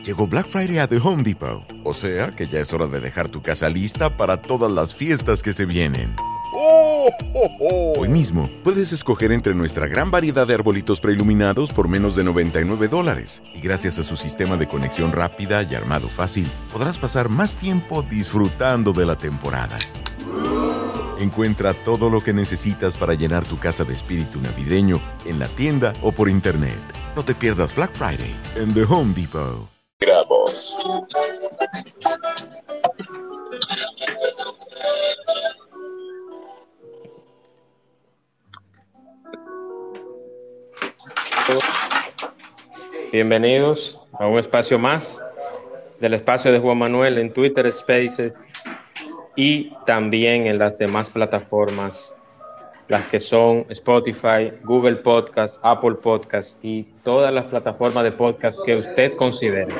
Llegó Black Friday a The Home Depot, o sea que ya es hora de dejar tu casa lista para todas las fiestas que se vienen. ¡Oh, oh, oh! Hoy mismo puedes escoger entre nuestra gran variedad de arbolitos preiluminados por menos de $99 y gracias a su sistema de conexión rápida y armado fácil, podrás pasar más tiempo disfrutando de la temporada. Encuentra todo lo que necesitas para llenar tu casa de espíritu navideño en la tienda o por internet. No te pierdas Black Friday en The Home Depot. Grabos. Bienvenidos a un espacio más del espacio de Juan Manuel en Twitter Spaces y también en las demás plataformas, las que son Spotify, Google Podcast, Apple Podcast y todas las plataformas de podcast que usted considere.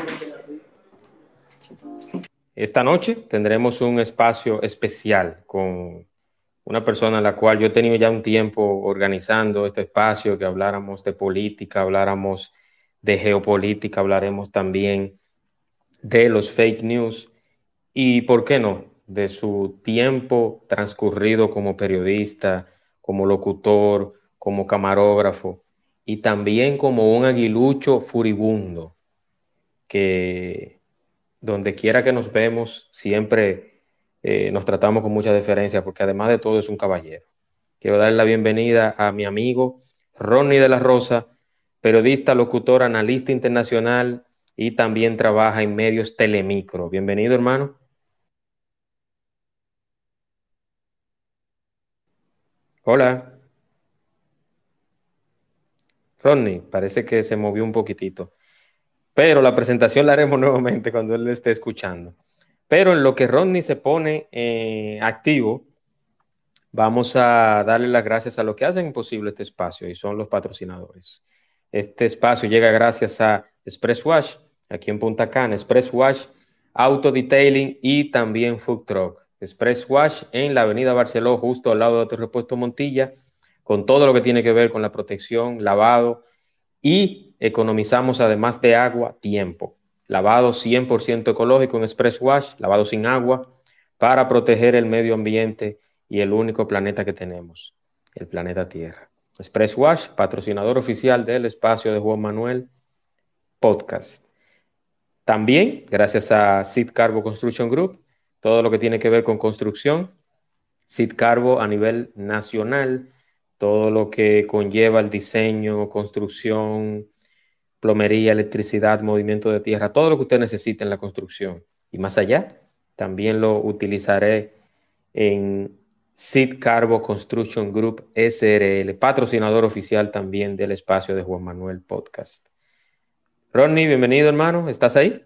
Esta noche tendremos un espacio especial con una persona a la cual yo he tenido ya un tiempo organizando este espacio, que habláramos de política, habláramos de geopolítica, hablaremos también de los fake news y, ¿por qué no?, de su tiempo transcurrido como periodista, como locutor, como camarógrafo y también como un aguilucho furibundo que donde quiera que nos vemos siempre nos tratamos con mucha deferencia porque además de todo es un caballero. Quiero darle la bienvenida a mi amigo Ronnie de la Rosa, periodista, locutor, analista internacional y también trabaja en medios Telemicro. Bienvenido, hermano. Hola. Ronnie, parece que se movió un poquitito, pero la presentación la haremos nuevamente cuando él esté escuchando. Pero en lo que Ronnie se pone activo, vamos a darle las gracias a los que hacen posible este espacio y son los patrocinadores. Este espacio llega gracias a Express Wash, aquí en Punta Cana, Express Wash, Auto Detailing y también Food Truck. Express Wash en la avenida Barceló, justo al lado de Autorepuesto Montilla, con todo lo que tiene que ver con la protección, lavado y economizamos además de agua, tiempo. Lavado 100% ecológico en Express Wash, lavado sin agua, para proteger el medio ambiente y el único planeta que tenemos, el planeta Tierra. Express Wash, patrocinador oficial del espacio de Juan Manuel Podcast. También, gracias a Sid Carbo Construction Group, todo lo que tiene que ver con construcción, Sid Carbo a nivel nacional, todo lo que conlleva el diseño, construcción, plomería, electricidad, movimiento de tierra, todo lo que usted necesite en la construcción y más allá, también lo utilizaré en Sid Carbo Construction Group SRL, patrocinador oficial también del espacio de Juan Manuel Podcast. Ronnie, bienvenido, hermano, ¿estás ahí?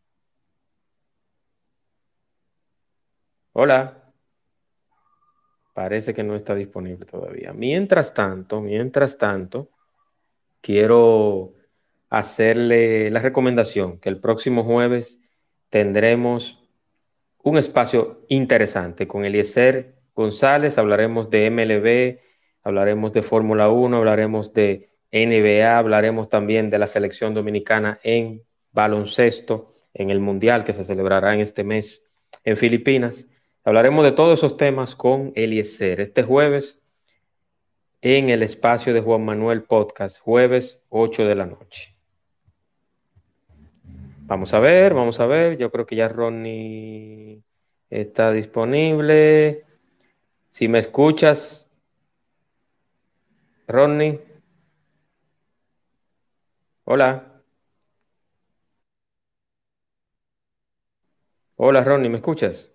Hola. Parece que no está disponible todavía. Mientras tanto, quiero hacerle la recomendación que el próximo jueves tendremos un espacio interesante con Eliezer González. Hablaremos de MLB, hablaremos de Fórmula 1, hablaremos de NBA, hablaremos también de la selección dominicana en baloncesto, en el Mundial que se celebrará en este mes en Filipinas. Hablaremos de todos esos temas con Eliezer este jueves en el espacio de Juan Manuel Podcast, jueves 8 de la noche. Vamos a ver. Yo creo que ya Ronnie está disponible. Si me escuchas, Ronnie. Hola. Hola, Ronnie, ¿me escuchas?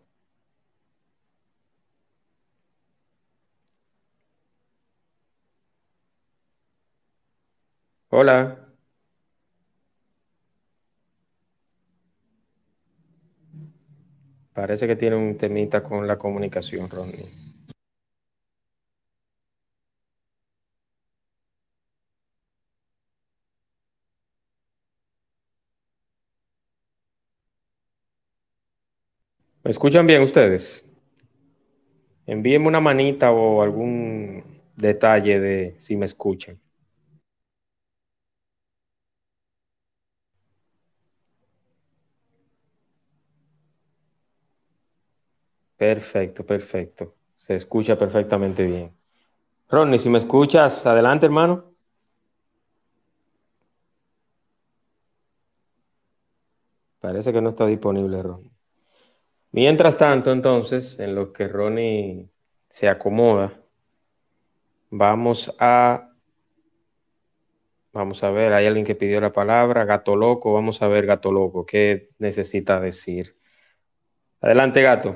Hola. Parece que tiene un temita con la comunicación, Ronnie. ¿Me escuchan bien ustedes? Envíenme una manita o algún detalle de si me escuchan. Perfecto, perfecto. Se escucha perfectamente bien. Ronnie, si me escuchas, adelante, hermano. Parece que no está disponible, Ronnie. Mientras tanto, entonces, en lo que Ronnie se acomoda, vamos a, vamos a ver, hay alguien que pidió la palabra, Gato Loco, vamos a ver, Gato Loco, ¿qué necesita decir? Adelante, Gato.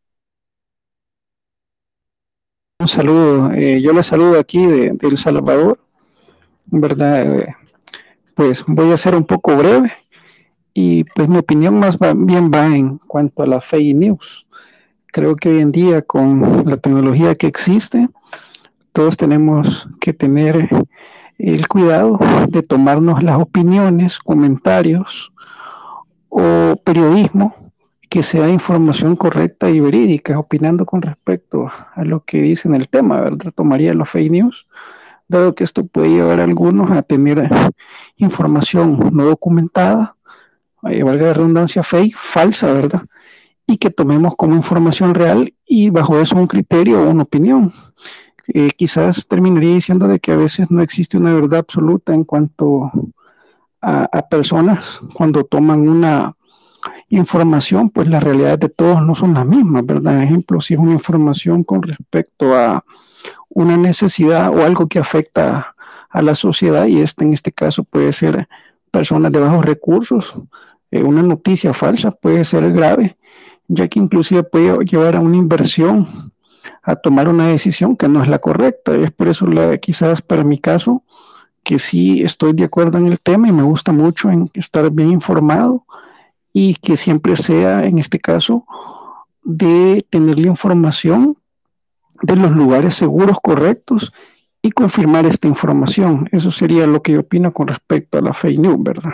Un saludo, yo les saludo aquí de El Salvador, ¿verdad? Pues voy a ser un poco breve y pues mi opinión bien va en cuanto a la fake news. Creo que hoy en día con la tecnología que existe, todos tenemos que tener el cuidado de tomarnos las opiniones, comentarios o periodismo que sea información correcta y verídica, opinando con respecto a lo que dicen el tema, ¿verdad? Tomaría los fake news, dado que esto puede llevar a algunos a tener información no documentada, valga la redundancia, fake, falsa, ¿verdad? Y que tomemos como información real y bajo eso un criterio o una opinión. Quizás terminaría diciendo de que a veces no existe una verdad absoluta en cuanto a personas cuando toman una información, pues las realidades de todos no son las mismas, ¿verdad? Ejemplo, si es una información con respecto a una necesidad o algo que afecta a la sociedad, y en este caso puede ser personas de bajos recursos, una noticia falsa puede ser grave, ya que inclusive puede llevar a una inversión, a tomar una decisión que no es la correcta. Y es por eso quizás para mi caso, que sí estoy de acuerdo en el tema y me gusta mucho en estar bien informado y que siempre sea, en este caso, de tener la información de los lugares seguros correctos y confirmar esta información. Eso sería lo que yo opino con respecto a la fake news, ¿verdad?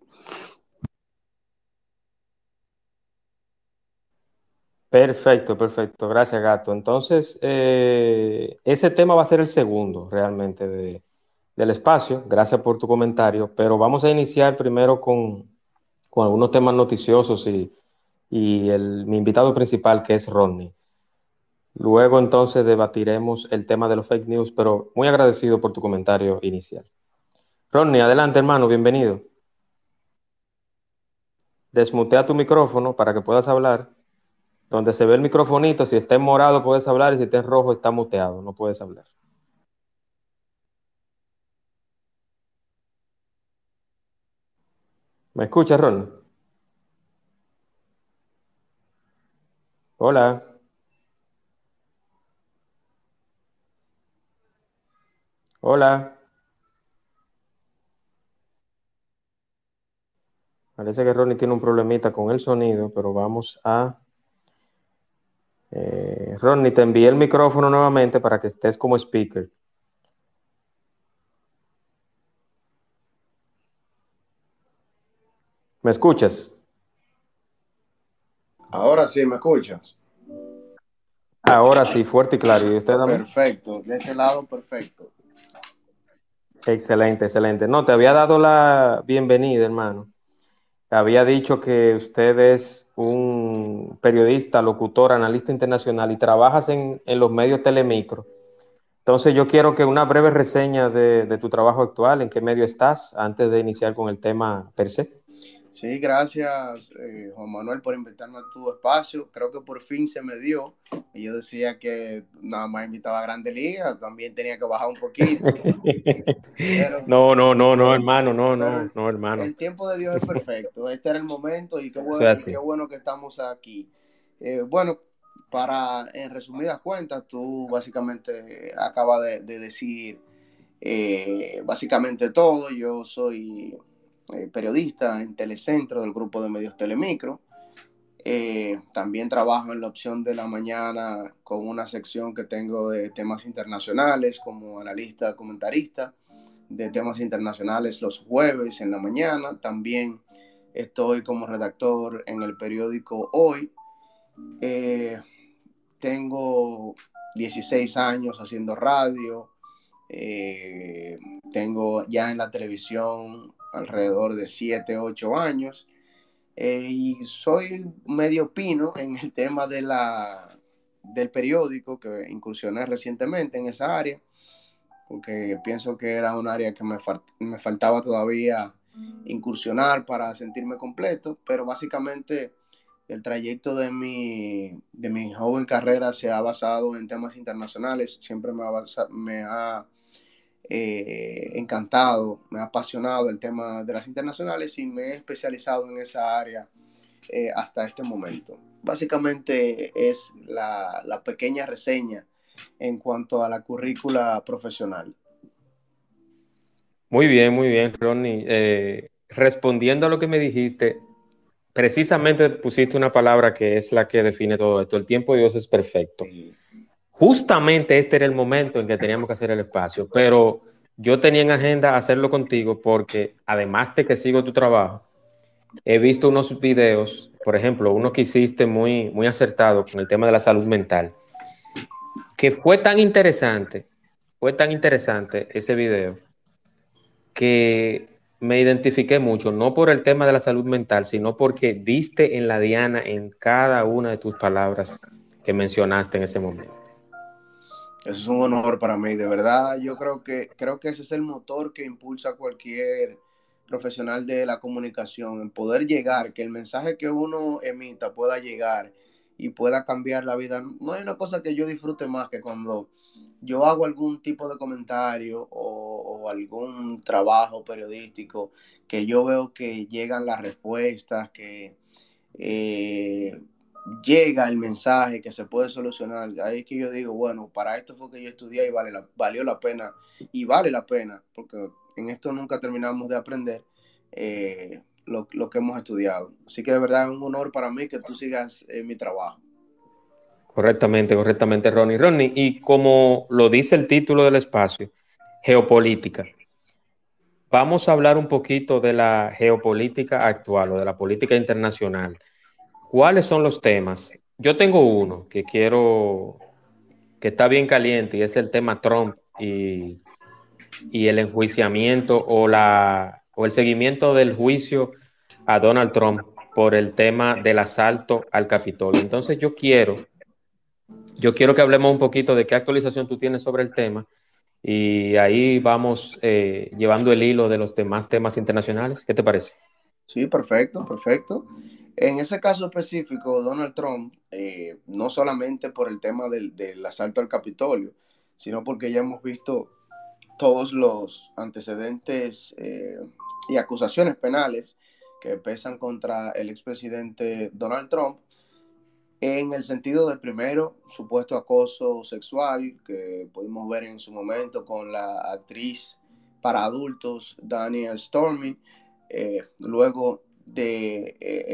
Perfecto, perfecto. Gracias, Gato. Entonces, ese tema va a ser el segundo realmente del espacio. Gracias por tu comentario, pero vamos a iniciar primero con algunos temas noticiosos y mi invitado principal, que es Ronnie. Luego entonces debatiremos el tema de los fake news, pero muy agradecido por tu comentario inicial. Ronnie, adelante, hermano, bienvenido. Desmutea tu micrófono para que puedas hablar. Donde se ve el microfonito, si está en morado puedes hablar y si está en rojo está muteado, no puedes hablar. ¿Me escuchas, Ronnie? Hola, hola. Parece que Ronnie tiene un problemita con el sonido, pero vamos a... Ronnie, te envié el micrófono nuevamente para que estés como speaker. ¿Me escuchas? Ahora sí, ¿me escuchas? Ahora sí, fuerte y claro. ¿Y usted también? Perfecto, de este lado perfecto. Excelente, excelente. No, te había dado la bienvenida, hermano. Había dicho que usted es un periodista, locutor, analista internacional y trabajas en los medios Telemicro. Entonces yo quiero que una breve reseña de tu trabajo actual, en qué medio estás, antes de iniciar con el tema per se. Sí, gracias Juan Manuel por invitarme a tu espacio. Creo que por fin se me dio. Y yo decía que nada más invitaba a Grande Liga, también tenía que bajar un poquito. Pero, No, no, no, no, hermano, no, pero no, no, hermano. el tiempo de Dios es perfecto. Este era el momento y Eso es qué así. bueno que estamos aquí. Bueno, en resumidas cuentas, tú básicamente acabas de decir básicamente todo. Yo soy periodista en Telecentro del grupo de medios Telemicro. También trabajo en la opción de la mañana con una sección que tengo de temas internacionales como analista, comentarista de temas internacionales los jueves en la mañana. También estoy como redactor en el periódico Hoy. Eh, Tengo 16 años haciendo radio. Eh, Tengo ya en la televisión alrededor de 7 8 años. Y soy medio pino en el tema del periódico, que incursioné recientemente en esa área, porque pienso que era un área que me faltaba todavía incursionar para sentirme completo, pero básicamente el trayecto de mi joven carrera se ha basado en temas internacionales, siempre me ha encantado, me ha apasionado el tema de las internacionales y me he especializado en esa área hasta este momento. Básicamente es la pequeña reseña en cuanto a la currícula profesional. Muy bien, Ronnie. Respondiendo a lo que me dijiste, precisamente pusiste una palabra que es la que define todo esto. El tiempo de Dios es perfecto. Justamente este era el momento en que teníamos que hacer el espacio, pero yo tenía en agenda hacerlo contigo porque además de que sigo tu trabajo, he visto unos videos, por ejemplo, uno que hiciste muy acertado con el tema de la salud mental, que fue tan interesante ese video que me identifiqué mucho, no por el tema de la salud mental, sino porque diste en la diana en cada una de tus palabras que mencionaste en ese momento. Eso es un honor para mí, de verdad. Yo creo que ese es el motor que impulsa a cualquier profesional de la comunicación, en poder llegar, que el mensaje que uno emita pueda llegar y pueda cambiar la vida. No hay una cosa que yo disfrute más que cuando yo hago algún tipo de comentario o algún trabajo periodístico que yo veo que llegan las respuestas, que eh, llega el mensaje, que se puede solucionar. Ahí es que yo digo, bueno, para esto fue que yo estudié y valió la pena, y vale la pena, porque en esto nunca terminamos de aprender lo que hemos estudiado. Así que de verdad es un honor para mí que tú sigas mi trabajo. Correctamente, Ronnie. Ronnie, y como lo dice el título del espacio, geopolítica. Vamos a hablar un poquito de la geopolítica actual o de la política internacional. ¿Cuáles son los temas? Yo tengo uno que está bien caliente y es el tema Trump y el enjuiciamiento o el seguimiento del juicio a Donald Trump por el tema del asalto al Capitolio. Entonces yo quiero que hablemos un poquito de qué actualización tú tienes sobre el tema y ahí vamos llevando el hilo de los demás temas internacionales. ¿Qué te parece? Sí, perfecto, perfecto. En ese caso específico, Donald Trump, no solamente por el tema del asalto al Capitolio, sino porque ya hemos visto todos los antecedentes y acusaciones penales que pesan contra el expresidente Donald Trump, en el sentido del primero, supuesto acoso sexual que pudimos ver en su momento con la actriz para adultos Daniel Stormy, luego de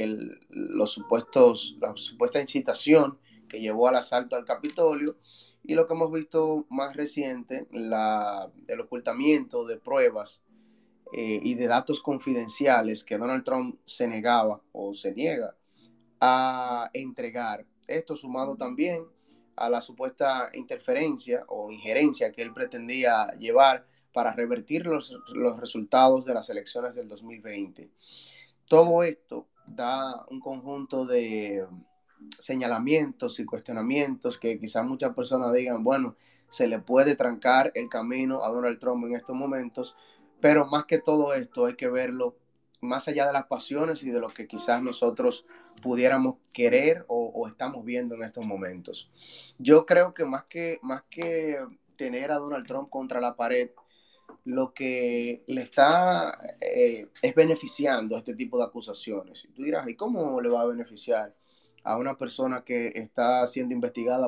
la supuesta incitación que llevó al asalto al Capitolio, y lo que hemos visto más reciente, el ocultamiento de pruebas y de datos confidenciales que Donald Trump se negaba o se niega a entregar. Esto sumado también a la supuesta interferencia o injerencia que él pretendía llevar para revertir los resultados de las elecciones del 2020. Todo esto da un conjunto de señalamientos y cuestionamientos que quizás muchas personas digan, bueno, se le puede trancar el camino a Donald Trump en estos momentos, pero más que todo esto hay que verlo más allá de las pasiones y de lo que quizás nosotros pudiéramos querer o estamos viendo en estos momentos. Yo creo que más que tener a Donald Trump contra la pared, lo que le está es beneficiando este tipo de acusaciones. Y tú dirás, ¿y cómo le va a beneficiar a una persona que está siendo investigada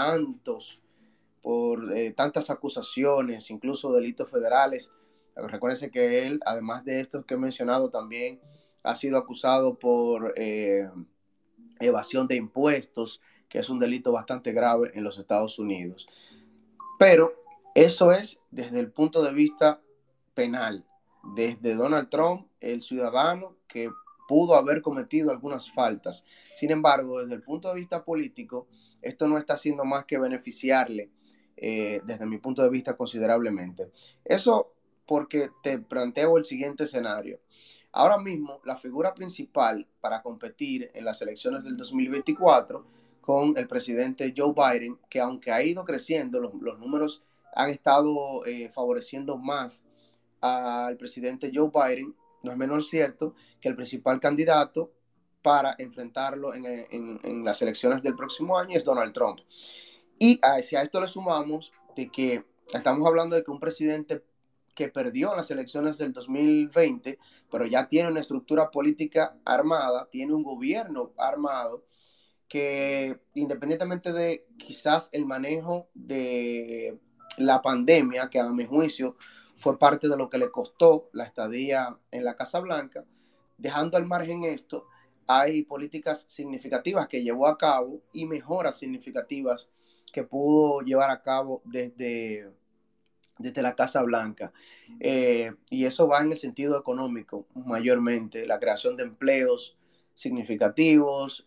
por tantas acusaciones, incluso delitos federales? Recuérdense que él, además de estos que he mencionado, también ha sido acusado por evasión de impuestos, que es un delito bastante grave en los Estados Unidos. Pero eso es desde el punto de vista penal, desde Donald Trump, el ciudadano que pudo haber cometido algunas faltas. Sin embargo, desde el punto de vista político, esto no está haciendo más que beneficiarle, desde mi punto de vista, considerablemente. Eso porque te planteo el siguiente escenario. Ahora mismo, la figura principal para competir en las elecciones del 2024 con el presidente Joe Biden, que aunque ha ido creciendo, los números han estado favoreciendo más al presidente Joe Biden. No es menos cierto que el principal candidato para enfrentarlo en las elecciones del próximo año es Donald Trump. Y si a esto le sumamos de que estamos hablando de que un presidente que perdió las elecciones del 2020, pero ya tiene una estructura política armada, tiene un gobierno armado, que independientemente de quizás el manejo de la pandemia, que a mi juicio fue parte de lo que le costó la estadía en la Casa Blanca, dejando al margen esto, hay políticas significativas que llevó a cabo y mejoras significativas que pudo llevar a cabo desde la Casa Blanca. Y eso va en el sentido económico mayormente, la creación de empleos significativos,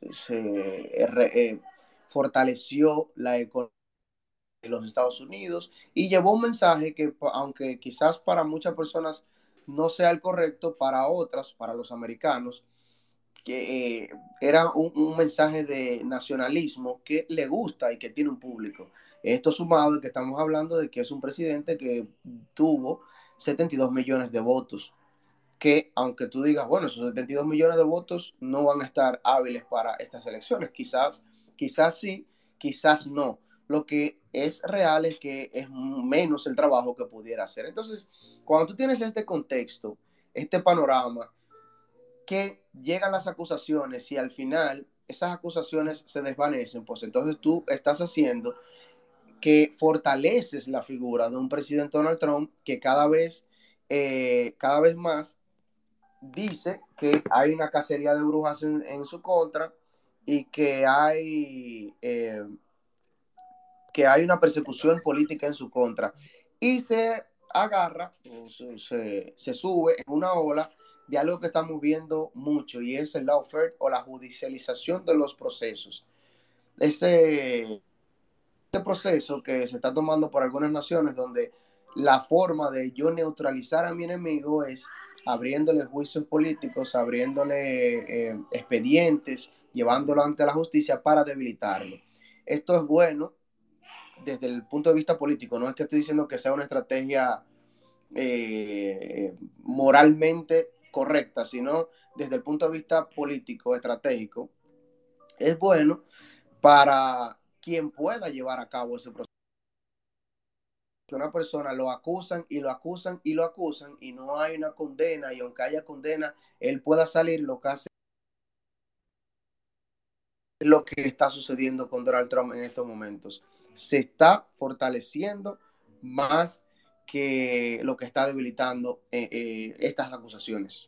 fortaleció la economía de los Estados Unidos y llevó un mensaje que, aunque quizás para muchas personas no sea el correcto, para otras, para los americanos, que era un mensaje de nacionalismo que le gusta y que tiene un público. Esto sumado, que estamos hablando de que es un presidente que tuvo 72 millones de votos, que aunque tú digas, bueno, esos 72 millones de votos no van a estar hábiles para estas elecciones, quizás sí, quizás no. Lo que es real es que es menos el trabajo que pudiera hacer. Entonces, cuando tú tienes este contexto, este panorama, que llegan las acusaciones y al final esas acusaciones se desvanecen, pues entonces tú estás haciendo que fortaleces la figura de un presidente Donald Trump que cada vez más dice que hay una cacería de brujas en su contra y que hay una persecución política en su contra. Y se agarra, o se sube en una ola de algo que estamos viendo mucho, y es el lawfare o la judicialización de los procesos. Este proceso que se está tomando por algunas naciones, donde la forma de yo neutralizar a mi enemigo es abriéndole juicios políticos, abriéndole expedientes, llevándolo ante la justicia para debilitarlo. Esto es bueno desde el punto de vista político, no es que estoy diciendo que sea una estrategia moralmente correcta, sino desde el punto de vista político, estratégico, es bueno para quien pueda llevar a cabo ese proceso. Que una persona lo acusan y lo acusan y lo acusan y no hay una condena, y aunque haya condena, él pueda salir. Lo que hace lo que está sucediendo con Donald Trump en estos momentos. Se está fortaleciendo más que lo que está debilitando estas acusaciones.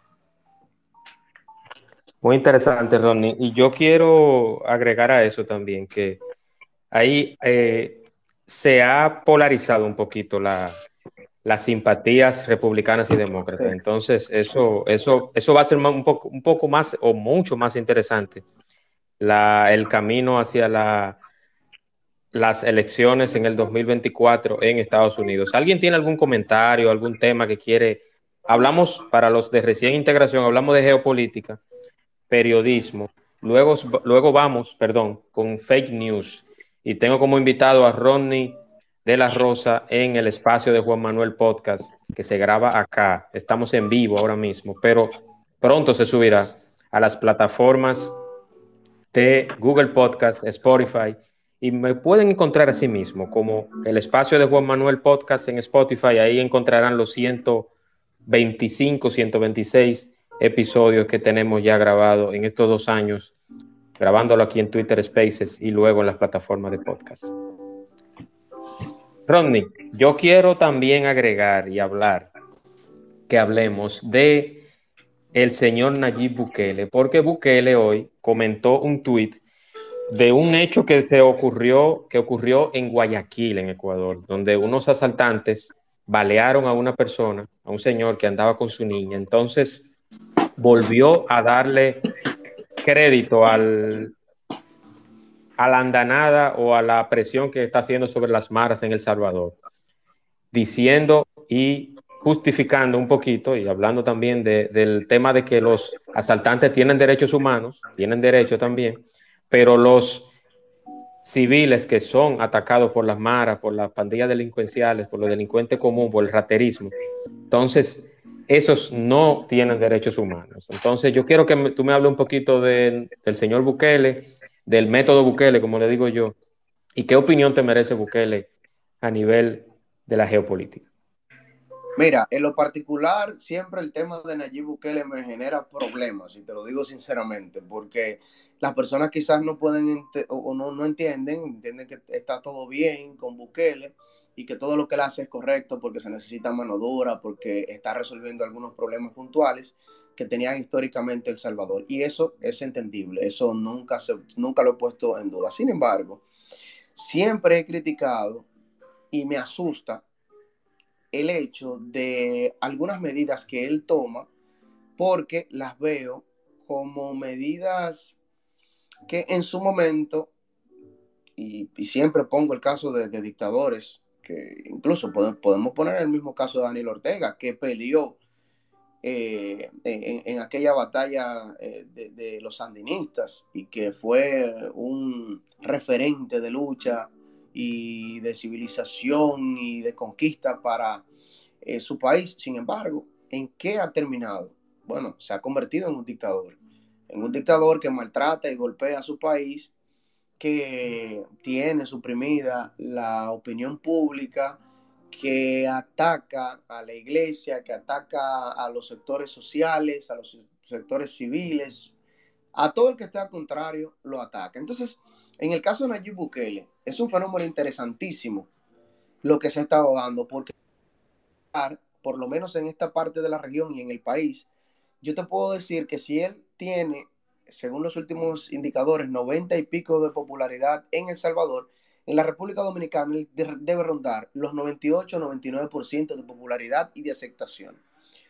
Muy interesante, Ronnie. Y yo quiero agregar a eso también que ahí se ha polarizado un poquito las simpatías republicanas y demócratas. Sí. Entonces, eso va a ser un poco más o mucho más interesante el camino hacia las elecciones en el 2024 en Estados Unidos. ¿Alguien tiene algún comentario, algún tema que quiere? Hablamos, para los de recién integración, hablamos de geopolítica, periodismo, luego vamos, con fake news, y tengo como invitado a Ronnie de la Rosa en el espacio de Juan Manuel Podcast, que se graba acá. Estamos en vivo ahora mismo, pero pronto se subirá a las plataformas de Google Podcast, Spotify, y me pueden encontrar así mismo como el espacio de Juan Manuel Podcast en Spotify. Ahí encontrarán los 125, 126 episodios que tenemos ya grabados en estos 2 años, grabándolo aquí en Twitter Spaces y luego en las plataformas de podcast. Rodney, yo quiero también agregar y que hablemos de el señor Nayib Bukele, porque Bukele hoy comentó un tuit de un hecho que ocurrió en Guayaquil, en Ecuador, donde unos asaltantes balearon a una persona, a un señor que andaba con su niña. Entonces volvió a darle crédito a la andanada o a la presión que está haciendo sobre las maras en El Salvador, diciendo y justificando un poquito y hablando también del tema de que los asaltantes tienen derechos humanos, tienen derecho también, pero los civiles que son atacados por las maras, por las pandillas delincuenciales, por los delincuentes comunes, por el raterismo. Entonces, esos no tienen derechos humanos. Entonces, yo quiero que tú me hables un poquito del señor Bukele, del método Bukele, como le digo yo, y qué opinión te merece Bukele a nivel de la geopolítica. Mira, en lo particular, siempre el tema de Nayib Bukele me genera problemas, y te lo digo sinceramente, porque las personas quizás no pueden o no entienden que está todo bien con Bukele y que todo lo que él hace es correcto porque se necesita mano dura, porque está resolviendo algunos problemas puntuales que tenía históricamente El Salvador. Y eso es entendible, eso nunca lo he puesto en duda. Sin embargo, siempre he criticado y me asusta el hecho de algunas medidas que él toma, porque las veo como medidas que en su momento, y siempre pongo el caso de dictadores, que incluso podemos poner el mismo caso de Daniel Ortega, que peleó en aquella batalla de los sandinistas y que fue un referente de lucha y de civilización y de conquista para su país. Sin embargo, ¿en qué ha terminado? Bueno, se ha convertido en un dictador que maltrata y golpea a su país, que tiene suprimida la opinión pública, que ataca a la iglesia, que ataca a los sectores sociales, a los sectores civiles, a todo el que esté al contrario, lo ataca. Entonces, en el caso de Nayib Bukele, es un fenómeno interesantísimo lo que se ha estado dando, porque por lo menos en esta parte de la región y en el país, yo te puedo decir que si él tiene, según los últimos indicadores, 90 y pico de popularidad en El Salvador, en la República Dominicana él debe rondar los 98-99% de popularidad y de aceptación.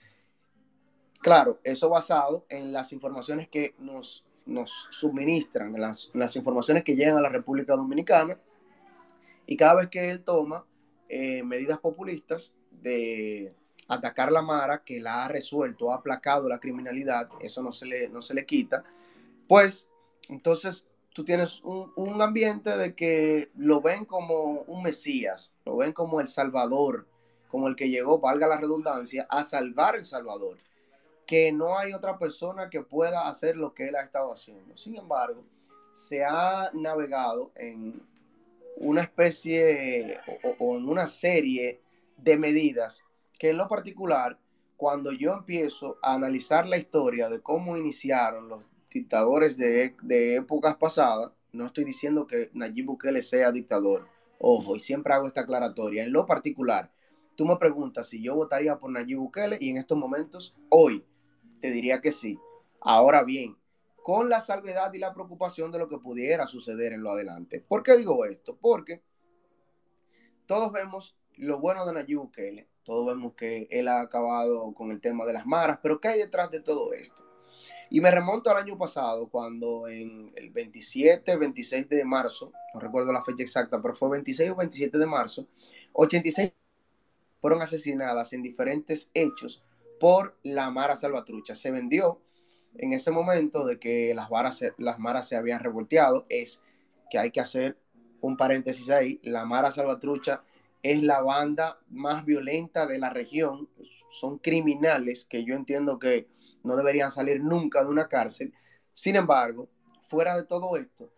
Claro, eso basado en las informaciones que nos suministran, las informaciones que llegan a la República Dominicana, y cada vez que él toma medidas populistas de atacar la Mara, que la ha resuelto, ha aplacado la criminalidad, eso no se le quita, pues entonces tú tienes un ambiente de que lo ven como un Mesías, lo ven como el Salvador, como el que llegó, valga la redundancia, a salvar El Salvador, que no hay otra persona que pueda hacer lo que él ha estado haciendo. Sin embargo, se ha navegado en una especie o en una serie de medidas que en lo particular, cuando yo empiezo a analizar la historia de cómo iniciaron los dictadores de épocas pasadas, no estoy diciendo que Nayib Bukele sea dictador, ojo, y siempre hago esta aclaratoria, en lo particular, tú me preguntas si yo votaría por Nayib Bukele y en estos momentos, hoy, te diría que sí. Ahora bien, con la salvedad y la preocupación de lo que pudiera suceder en lo adelante. ¿Por qué digo esto? Porque todos vemos lo bueno de Nayib Bukele, todos vemos que él ha acabado con el tema de las maras, pero ¿qué hay detrás de todo esto? Y me remonto al año pasado, cuando en el 27, 26 de marzo, no recuerdo la fecha exacta, pero fue 26 o 27 de marzo, 86 fueron asesinadas en diferentes hechos por la Mara Salvatrucha. Se vendió en ese momento de que las maras se habían revolteado. Es que hay que hacer un paréntesis ahí. La Mara Salvatrucha es la banda más violenta de la región. Son criminales que yo entiendo que no deberían salir nunca de una cárcel. Sin embargo, fuera de todo esto,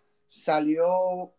salió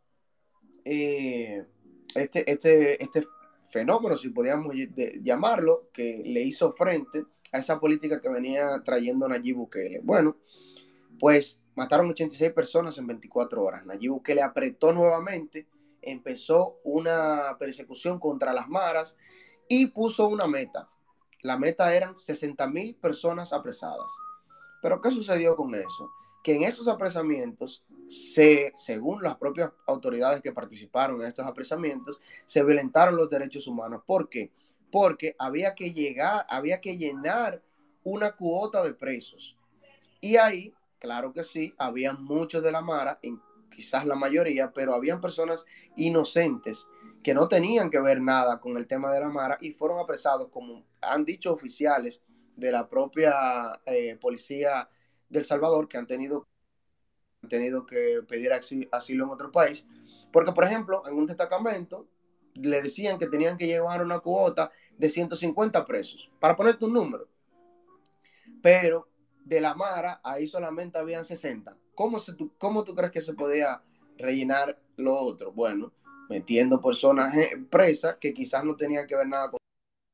este fenómeno, si podíamos llamarlo, que le hizo frente a esa política que venía trayendo Nayib Bukele. Bueno, pues mataron 86 personas en 24 horas. Nayib Bukele apretó nuevamente, empezó una persecución contra las maras y puso una meta. La meta eran 60,000 personas apresadas. Pero ¿qué sucedió con eso? Que en esos apresamientos, según las propias autoridades que participaron en estos apresamientos, se violentaron los derechos humanos. ¿Por qué? Porque había que llenar una cuota de presos. Y ahí, claro que sí, había muchos de la Mara, quizás la mayoría, pero habían personas inocentes que no tenían que ver nada con el tema de la Mara y fueron apresados, como han dicho oficiales de la propia policía de El Salvador, que han tenido tenido que pedir asilo en otro país, porque por ejemplo en un destacamento le decían que tenían que llevar una cuota de 150 presos, para ponerte un número, pero de la Mara ahí solamente habían 60. ¿Cómo tú crees que se podía rellenar lo otro? Bueno, metiendo personas presas que quizás no tenían que ver nada con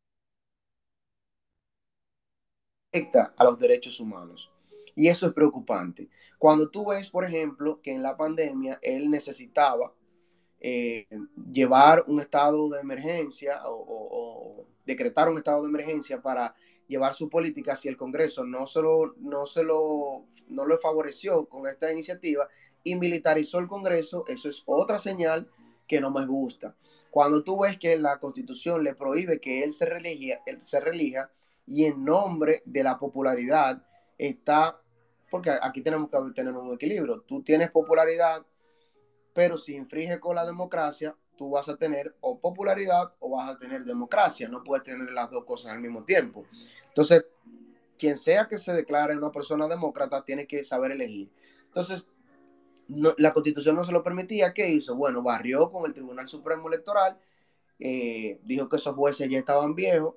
a los derechos humanos. Y eso es preocupante. Cuando tú ves, por ejemplo, que en la pandemia él necesitaba eh, llevar un estado de emergencia o decretar un estado de emergencia para llevar su política, si el Congreso no lo favoreció con esta iniciativa y militarizó el Congreso, eso es otra señal que no me gusta. Cuando tú ves que la Constitución le prohíbe que él se relija y en nombre de la popularidad está, porque aquí tenemos que tener un equilibrio, tú tienes popularidad, pero si infringe con la democracia, tú vas a tener o popularidad o vas a tener democracia, no puedes tener las dos cosas al mismo tiempo. Entonces, quien sea que se declare una persona demócrata tiene que saber elegir. Entonces, la Constitución no se lo permitía. ¿Qué hizo? Bueno, barrió con el Tribunal Supremo Electoral, dijo que esos jueces ya estaban viejos,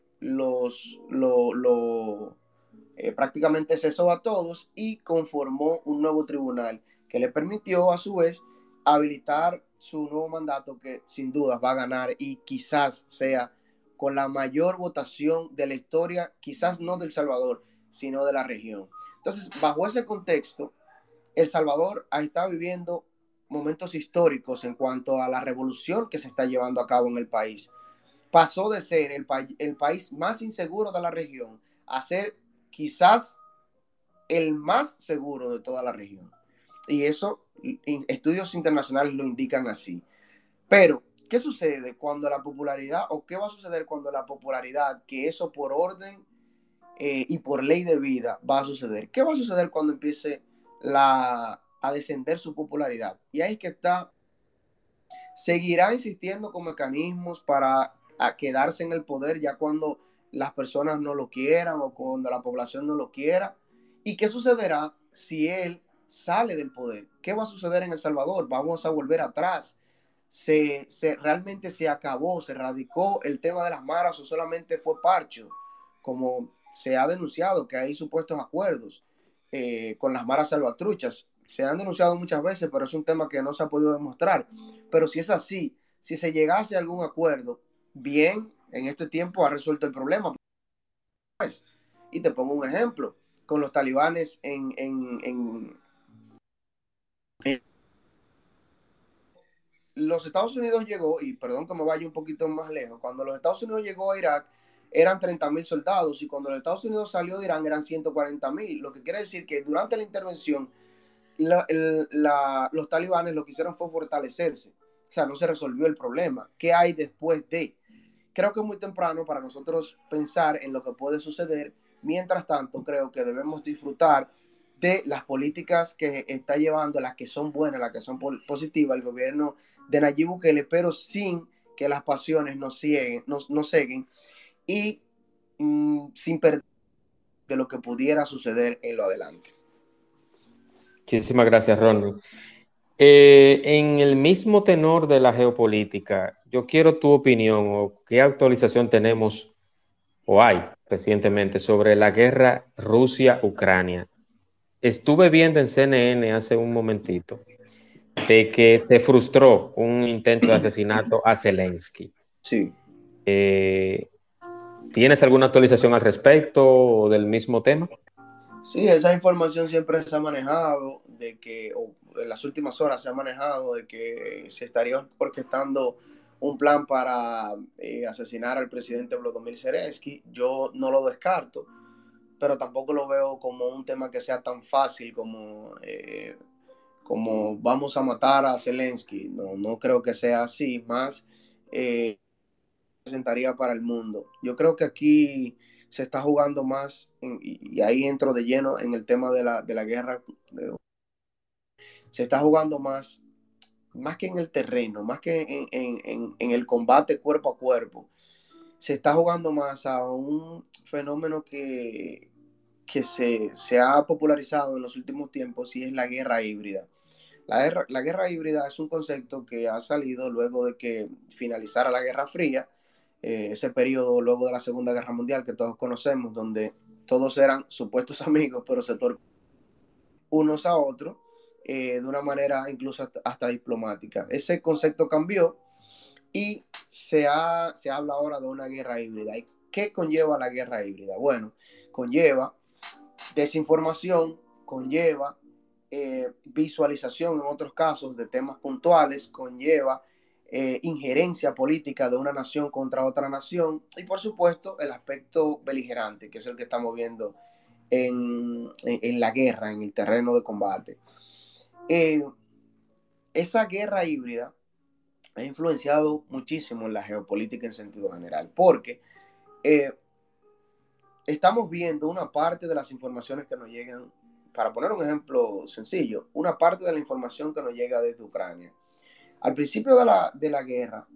prácticamente cesó a todos y conformó un nuevo tribunal que le permitió a su vez habilitar su nuevo mandato, que sin duda va a ganar y quizás sea con la mayor votación de la historia, quizás no de El Salvador, sino de la región. Entonces, bajo ese contexto, El Salvador está viviendo momentos históricos en cuanto a la revolución que se está llevando a cabo en el país. Pasó de ser el país más inseguro de la región a ser quizás el más seguro de toda la región. Y eso, estudios internacionales lo indican así. Pero, ¿qué sucede cuando la popularidad, o qué va a suceder cuando la popularidad, que eso por orden y por ley de vida va a suceder? ¿Qué va a suceder cuando empiece a descender su popularidad? Y ahí es que está, seguirá insistiendo con mecanismos para quedarse en el poder ya cuando las personas no lo quieran o cuando la población no lo quiera. ¿Y qué sucederá si él sale del poder? ¿Qué va a suceder en El Salvador? Vamos a volver atrás. Realmente se acabó, se erradicó el tema de las maras o solamente fue parcho, como se ha denunciado que hay supuestos acuerdos con las maras salvatruchas. Se han denunciado muchas veces, pero es un tema que no se ha podido demostrar. Pero si es así, si se llegase a algún acuerdo, bien, en este tiempo ha resuelto el problema. Pues, y te pongo un ejemplo, con los talibanes en los Estados Unidos llegó, y perdón que me vaya un poquito más lejos, cuando los Estados Unidos llegó a Irak eran 30,000 soldados y cuando los Estados Unidos salió de Irán eran 140,000, lo que quiere decir que durante la intervención los talibanes lo que hicieron fue fortalecerse, o sea, no se resolvió el problema. ¿Qué hay después de? Creo que es muy temprano para nosotros pensar en lo que puede suceder. Mientras tanto, creo que debemos disfrutar de las políticas que está llevando, las que son buenas, las que son positivas, el gobierno de Nayib Bukele, pero sin que las pasiones nos ceguen y sin perder de lo que pudiera suceder en lo adelante. Muchísimas gracias, Ronnie. En el mismo tenor de la geopolítica, yo quiero tu opinión o qué actualización tenemos o hay recientemente sobre la guerra Rusia-Ucrania. Estuve viendo en CNN hace un momentito de que se frustró un intento de asesinato a Zelensky. Sí. ¿Tienes alguna actualización al respecto o del mismo tema? Sí, esa información siempre se ha manejado, de que, o en las últimas horas se ha manejado, de que se estaría orquestando un plan para asesinar al presidente Volodymyr Zelensky. Yo no lo descarto, pero tampoco lo veo como un tema que sea tan fácil como vamos a matar a Zelensky. No, no creo que sea así, más presentaría para el mundo. Yo creo que aquí se está jugando más, y ahí entro de lleno en el tema de la guerra, se está jugando más que en el terreno, más que en el combate cuerpo a cuerpo, se está jugando más a un fenómeno que se ha popularizado en los últimos tiempos y es la guerra híbrida. La guerra híbrida es un concepto que ha salido luego de que finalizara la Guerra Fría, ese periodo luego de la Segunda Guerra Mundial que todos conocemos, donde todos eran supuestos amigos, pero se torpeaban unos a otros de una manera incluso hasta diplomática. Ese concepto cambió y se habla ahora de una guerra híbrida. ¿Y qué conlleva la guerra híbrida? Bueno, conlleva desinformación, conlleva visualización en otros casos de temas puntuales, conlleva injerencia política de una nación contra otra nación y por supuesto el aspecto beligerante, que es el que estamos viendo en la guerra, en el terreno de combate. Esa guerra híbrida ha influenciado muchísimo en la geopolítica en sentido general, porque estamos viendo una parte de las informaciones que nos llegan, para poner un ejemplo sencillo, una parte de la información que nos llega desde Ucrania. Al principio de la guerra,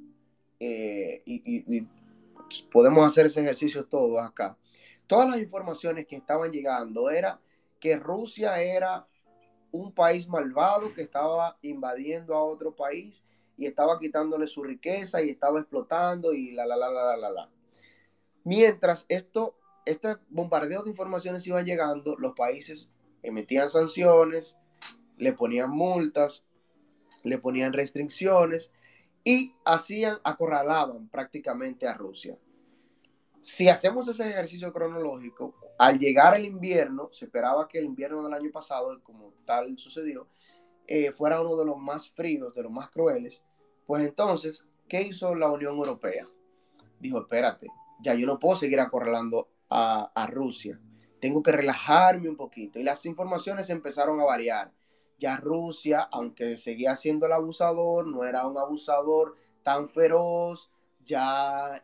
y podemos hacer ese ejercicio todos acá, todas las informaciones que estaban llegando era que Rusia era un país malvado que estaba invadiendo a otro país y estaba quitándole su riqueza y estaba explotando y la. Mientras este bombardeo de informaciones iba llegando, los países emitían sanciones, le ponían multas, le ponían restricciones y acorralaban prácticamente a Rusia. Si hacemos ese ejercicio cronológico, al llegar el invierno, se esperaba que el invierno del año pasado, como tal sucedió, fuera uno de los más fríos, de los más crueles, pues entonces, ¿qué hizo la Unión Europea? Dijo, espérate, ya yo no puedo seguir acorralando a Rusia, tengo que relajarme un poquito. Y las informaciones empezaron a variar. Ya Rusia, aunque seguía siendo el abusador, no era un abusador tan feroz, ya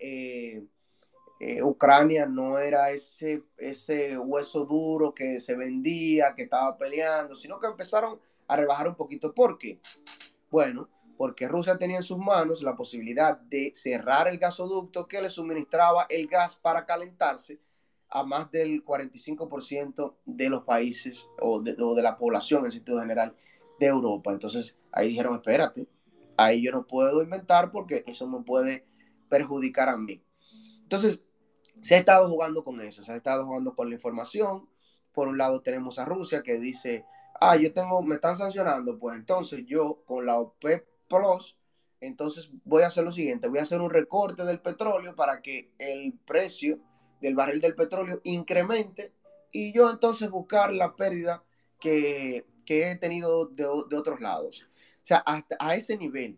Ucrania no era ese hueso duro que se vendía, que estaba peleando, sino que empezaron a rebajar un poquito. ¿Por qué? Bueno, porque Rusia tenía en sus manos la posibilidad de cerrar el gasoducto que le suministraba el gas para calentarse a más del 45% de los países o de la población en sentido general de Europa. Entonces ahí dijeron, espérate, ahí yo no puedo inventar porque eso me puede perjudicar a mí. Entonces se ha estado jugando con eso, se ha estado jugando con la información. Por un lado tenemos a Rusia que dice, me están sancionando, pues entonces yo con la OPEP Plus, entonces voy a hacer lo siguiente, voy a hacer un recorte del petróleo para que el precio del barril del petróleo incremente y yo entonces buscar la pérdida que he tenido de otros lados. O sea, hasta a ese nivel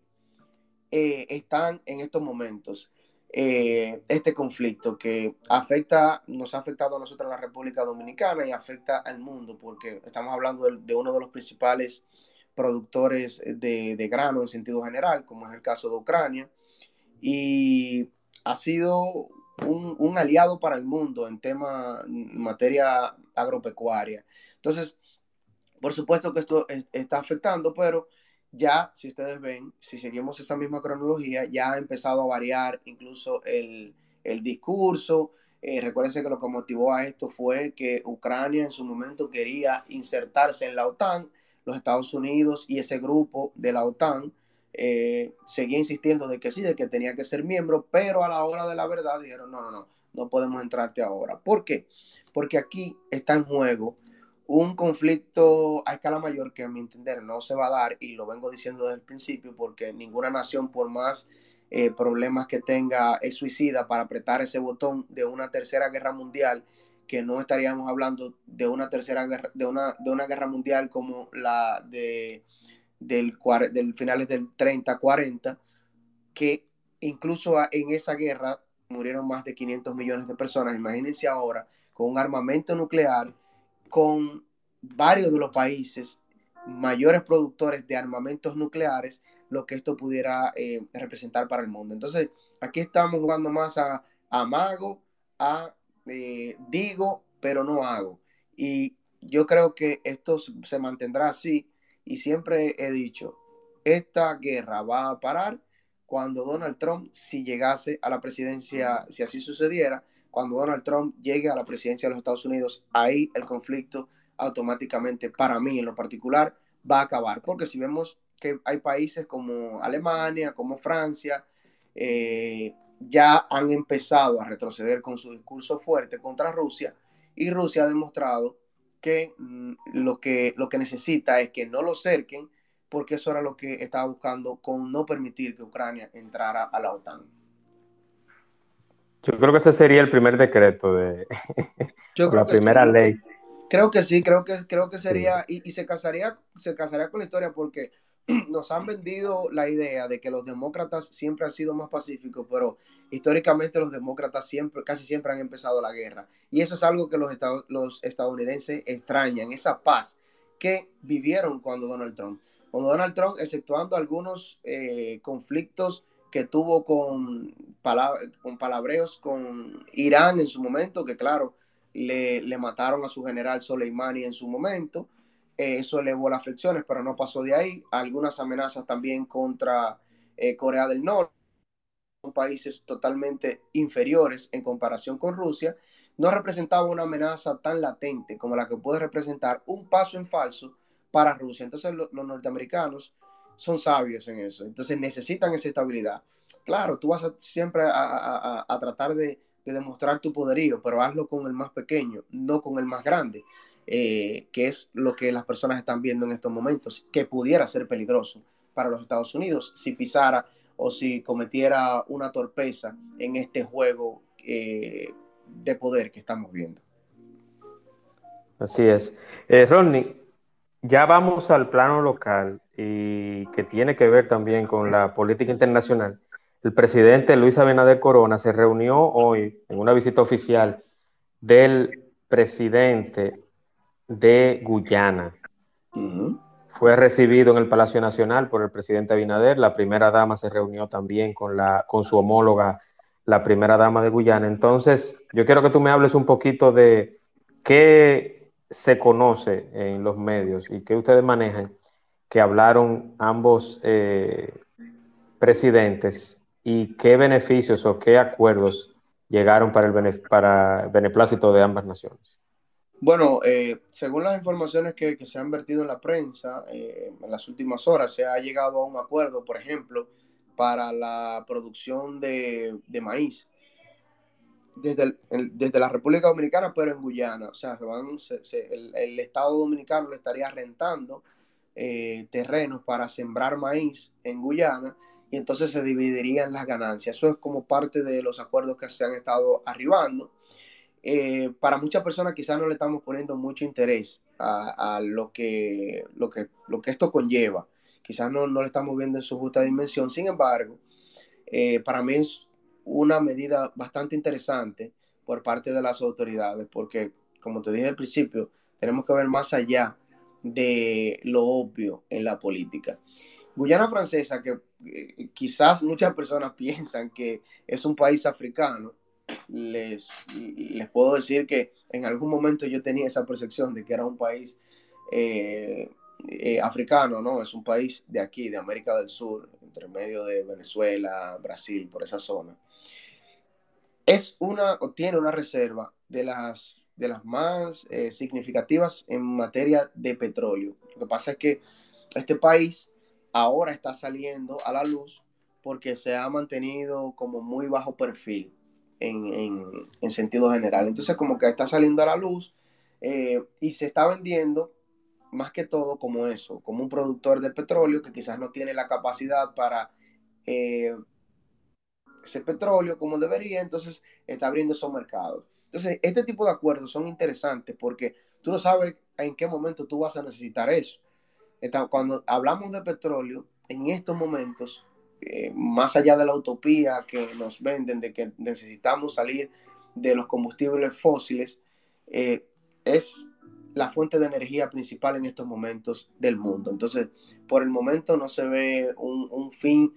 están en estos momentos este conflicto que nos ha afectado a nosotros en la República Dominicana y afecta al mundo, porque estamos hablando de uno de los principales productores de grano en sentido general, como es el caso de Ucrania, y ha sido un aliado para el mundo en materia agropecuaria. Entonces, por supuesto que esto está afectando, pero ya, si ustedes ven, si seguimos esa misma cronología, ya ha empezado a variar incluso el discurso. Recuérdense que lo que motivó a esto fue que Ucrania en su momento quería insertarse en la OTAN, los Estados Unidos y ese grupo de la OTAN seguía insistiendo de que sí, de que tenía que ser miembro, pero a la hora de la verdad dijeron, no podemos entrarte ahora. ¿Por qué? Porque aquí está en juego un conflicto a escala mayor que a mi entender no se va a dar, y lo vengo diciendo desde el principio, porque ninguna nación, por más problemas que tenga, es suicida para apretar ese botón de una tercera guerra mundial, que no estaríamos hablando de una tercera guerra, de una guerra mundial como la del finales del 30-40, que incluso en esa guerra murieron más de 500 millones de personas. Imagínense ahora con un armamento nuclear, con varios de los países mayores productores de armamentos nucleares, lo que esto pudiera representar para el mundo. Entonces, aquí estamos jugando más a mago, digo, pero no hago. Y yo creo que esto se mantendrá así, y siempre he dicho, esta guerra va a parar cuando Donald Trump, si llegase a la presidencia, si así sucediera, cuando Donald Trump llegue a la presidencia de los Estados Unidos, ahí el conflicto automáticamente, para mí en lo particular, va a acabar. Porque si vemos que hay países como Alemania, como Francia, ya han empezado a retroceder con su discurso fuerte contra Rusia, y Rusia ha demostrado que lo que necesita es que no lo cerquen, porque eso era lo que estaba buscando con no permitir que Ucrania entrara a la OTAN. Yo creo que ese sería el primer decreto Yo o creo la que primera sí. ley. Creo que sí, creo que Sí. sería, y se casaría con la historia, porque nos han vendido la idea de que los demócratas siempre han sido más pacíficos, pero históricamente los demócratas casi siempre han empezado la guerra. Y eso es algo que los estadounidenses extrañan, esa paz que vivieron cuando Donald Trump. Cuando Donald Trump, exceptuando algunos conflictos que tuvo con palabreos con Irán en su momento, que claro, le mataron a su general Soleimani en su momento. Eso elevó las fricciones, pero no pasó de ahí. Algunas amenazas también contra Corea del Norte, son países totalmente inferiores en comparación con Rusia. No representaba una amenaza tan latente como la que puede representar un paso en falso para Rusia. Entonces los norteamericanos son sabios en eso. Entonces necesitan esa estabilidad. Claro, tú vas siempre a tratar de demostrar tu poderío, pero hazlo con el más pequeño, no con el más grande, que es lo que las personas están viendo en estos momentos, que pudiera ser peligroso para los Estados Unidos si pisara o si cometiera una torpeza en este juego de poder que estamos viendo. Así es. Rodney, ya vamos al plano local y que tiene que ver también con la política internacional. El presidente Luis Abinader Corona se reunió hoy en una visita oficial del presidente de Guyana. Fue recibido en el Palacio Nacional por el presidente Abinader. La primera dama se reunió también con su homóloga, la primera dama de Guyana. Entonces, yo quiero que tú me hables un poquito de qué se conoce en los medios y qué ustedes manejan, que hablaron ambos presidentes y qué beneficios o qué acuerdos llegaron para el beneplácito de ambas naciones. Bueno, según las informaciones que se han vertido en la prensa en las últimas horas, se ha llegado a un acuerdo, por ejemplo, para la producción de maíz desde la República Dominicana, pero en Guyana. O sea, el Estado Dominicano le estaría rentando terrenos para sembrar maíz en Guyana, y entonces se dividirían las ganancias. Eso es como parte de los acuerdos que se han estado arribando. Para muchas personas quizás no le estamos poniendo mucho interés a lo que esto conlleva. Quizás no le estamos viendo en su justa dimensión. Sin embargo, para mí es una medida bastante interesante por parte de las autoridades, porque, como te dije al principio, tenemos que ver más allá de lo obvio en la política. Guyana Francesa, que quizás muchas personas piensan que es un país africano, les puedo decir que en algún momento yo tenía esa percepción de que era un país africano, ¿no? Es un país de aquí, de América del Sur, entre medio de Venezuela, Brasil, por esa zona. Tiene una reserva de las más significativas en materia de petróleo. Lo que pasa es que este país ahora está saliendo a la luz porque se ha mantenido como muy bajo perfil en sentido general. Entonces como que está saliendo a la luz y se está vendiendo más que todo como eso, como un productor de petróleo que quizás no tiene la capacidad para ese petróleo como debería, entonces está abriendo esos mercados. Entonces, este tipo de acuerdos son interesantes porque tú no sabes en qué momento tú vas a necesitar eso. Cuando hablamos de petróleo, en estos momentos, más allá de la utopía que nos venden de que necesitamos salir de los combustibles fósiles, es la fuente de energía principal en estos momentos del mundo. Entonces, por el momento no se ve un fin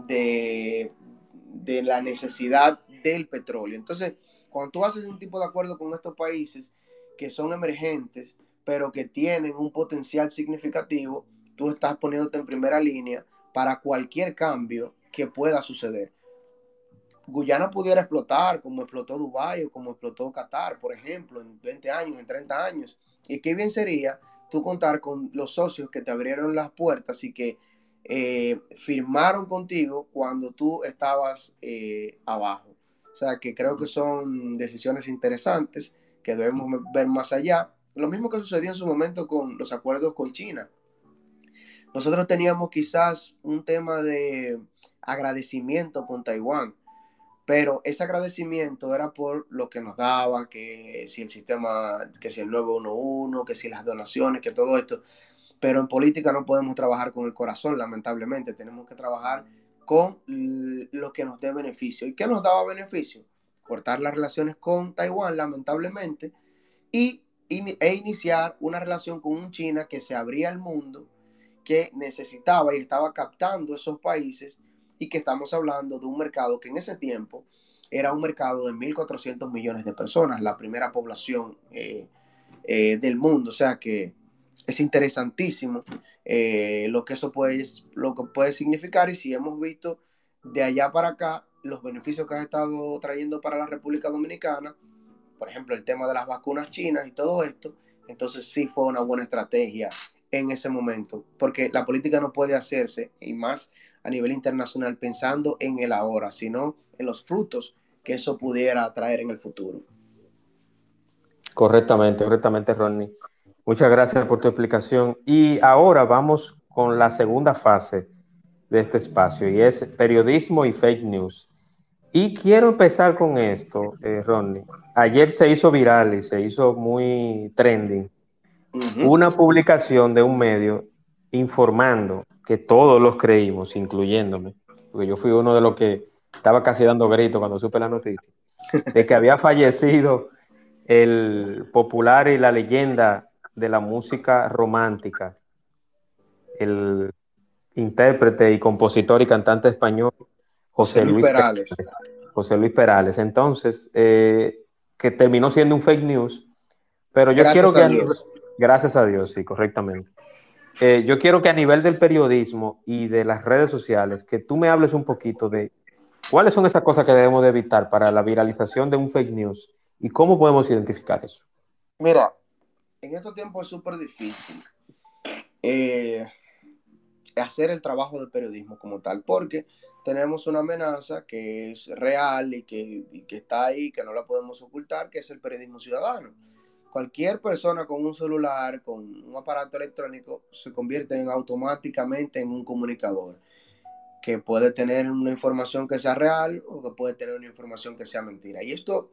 de la necesidad del petróleo. Entonces, cuando tú haces un tipo de acuerdo con estos países que son emergentes, pero que tienen un potencial significativo, tú estás poniéndote en primera línea para cualquier cambio que pueda suceder. Guyana pudiera explotar como explotó Dubái o como explotó Qatar, por ejemplo, en 20 años, en 30 años. Y qué bien sería tú contar con los socios que te abrieron las puertas y que firmaron contigo cuando tú estabas abajo. O sea, que creo que son decisiones interesantes que debemos ver más allá. Lo mismo que sucedió en su momento con los acuerdos con China. Nosotros teníamos quizás un tema de agradecimiento con Taiwán, pero ese agradecimiento era por lo que nos daba, que si el sistema, que si el 911, que si las donaciones, que todo esto. Pero en política no podemos trabajar con el corazón, lamentablemente. Tenemos que trabajar con lo que nos dé beneficio. ¿Y qué nos daba beneficio? Cortar las relaciones con Taiwán, lamentablemente, e iniciar una relación con un China que se abría al mundo, que necesitaba y estaba captando esos países, y que estamos hablando de un mercado que en ese tiempo era un mercado de 1.400 millones de personas, la primera población del mundo. O sea que es interesantísimo lo que puede significar, y si hemos visto de allá para acá los beneficios que ha estado trayendo para la República Dominicana, por ejemplo, el tema de las vacunas chinas y todo esto, entonces sí fue una buena estrategia en ese momento, porque la política no puede hacerse, y más a nivel internacional, pensando en el ahora, sino en los frutos que eso pudiera traer en el futuro. Correctamente, correctamente, Ronnie. Muchas gracias por tu explicación. Y ahora vamos con la segunda fase de este espacio, y es periodismo y fake news. Y quiero empezar con esto, Ronnie. Ayer se hizo viral y se hizo muy trending una publicación de un medio informando que todos los creímos, incluyéndome, porque yo fui uno de los que estaba casi dando gritos cuando supe la noticia, de que había fallecido el popular y la leyenda de la música romántica, el intérprete y compositor y cantante español José José Luis Luis Perales. Perales. José Luis Perales. Entonces, que terminó siendo un fake news, pero yo quiero Gracias que, a Dios. gracias a Dios, sí, correctamente. Yo quiero que a nivel del periodismo y de las redes sociales, que tú me hables un poquito de cuáles son esas cosas que debemos de evitar para la viralización de un fake news y cómo podemos identificar eso. Mira, en estos tiempos es súper difícil eh, hacer el trabajo de periodismo como tal, porque tenemos una amenaza que es real y que está ahí, que no la podemos ocultar, que es el periodismo ciudadano. Cualquier persona con un celular, con un aparato electrónico, se convierte automáticamente en un comunicador, que puede tener una información que sea real o que puede tener una información que sea mentira. Y esto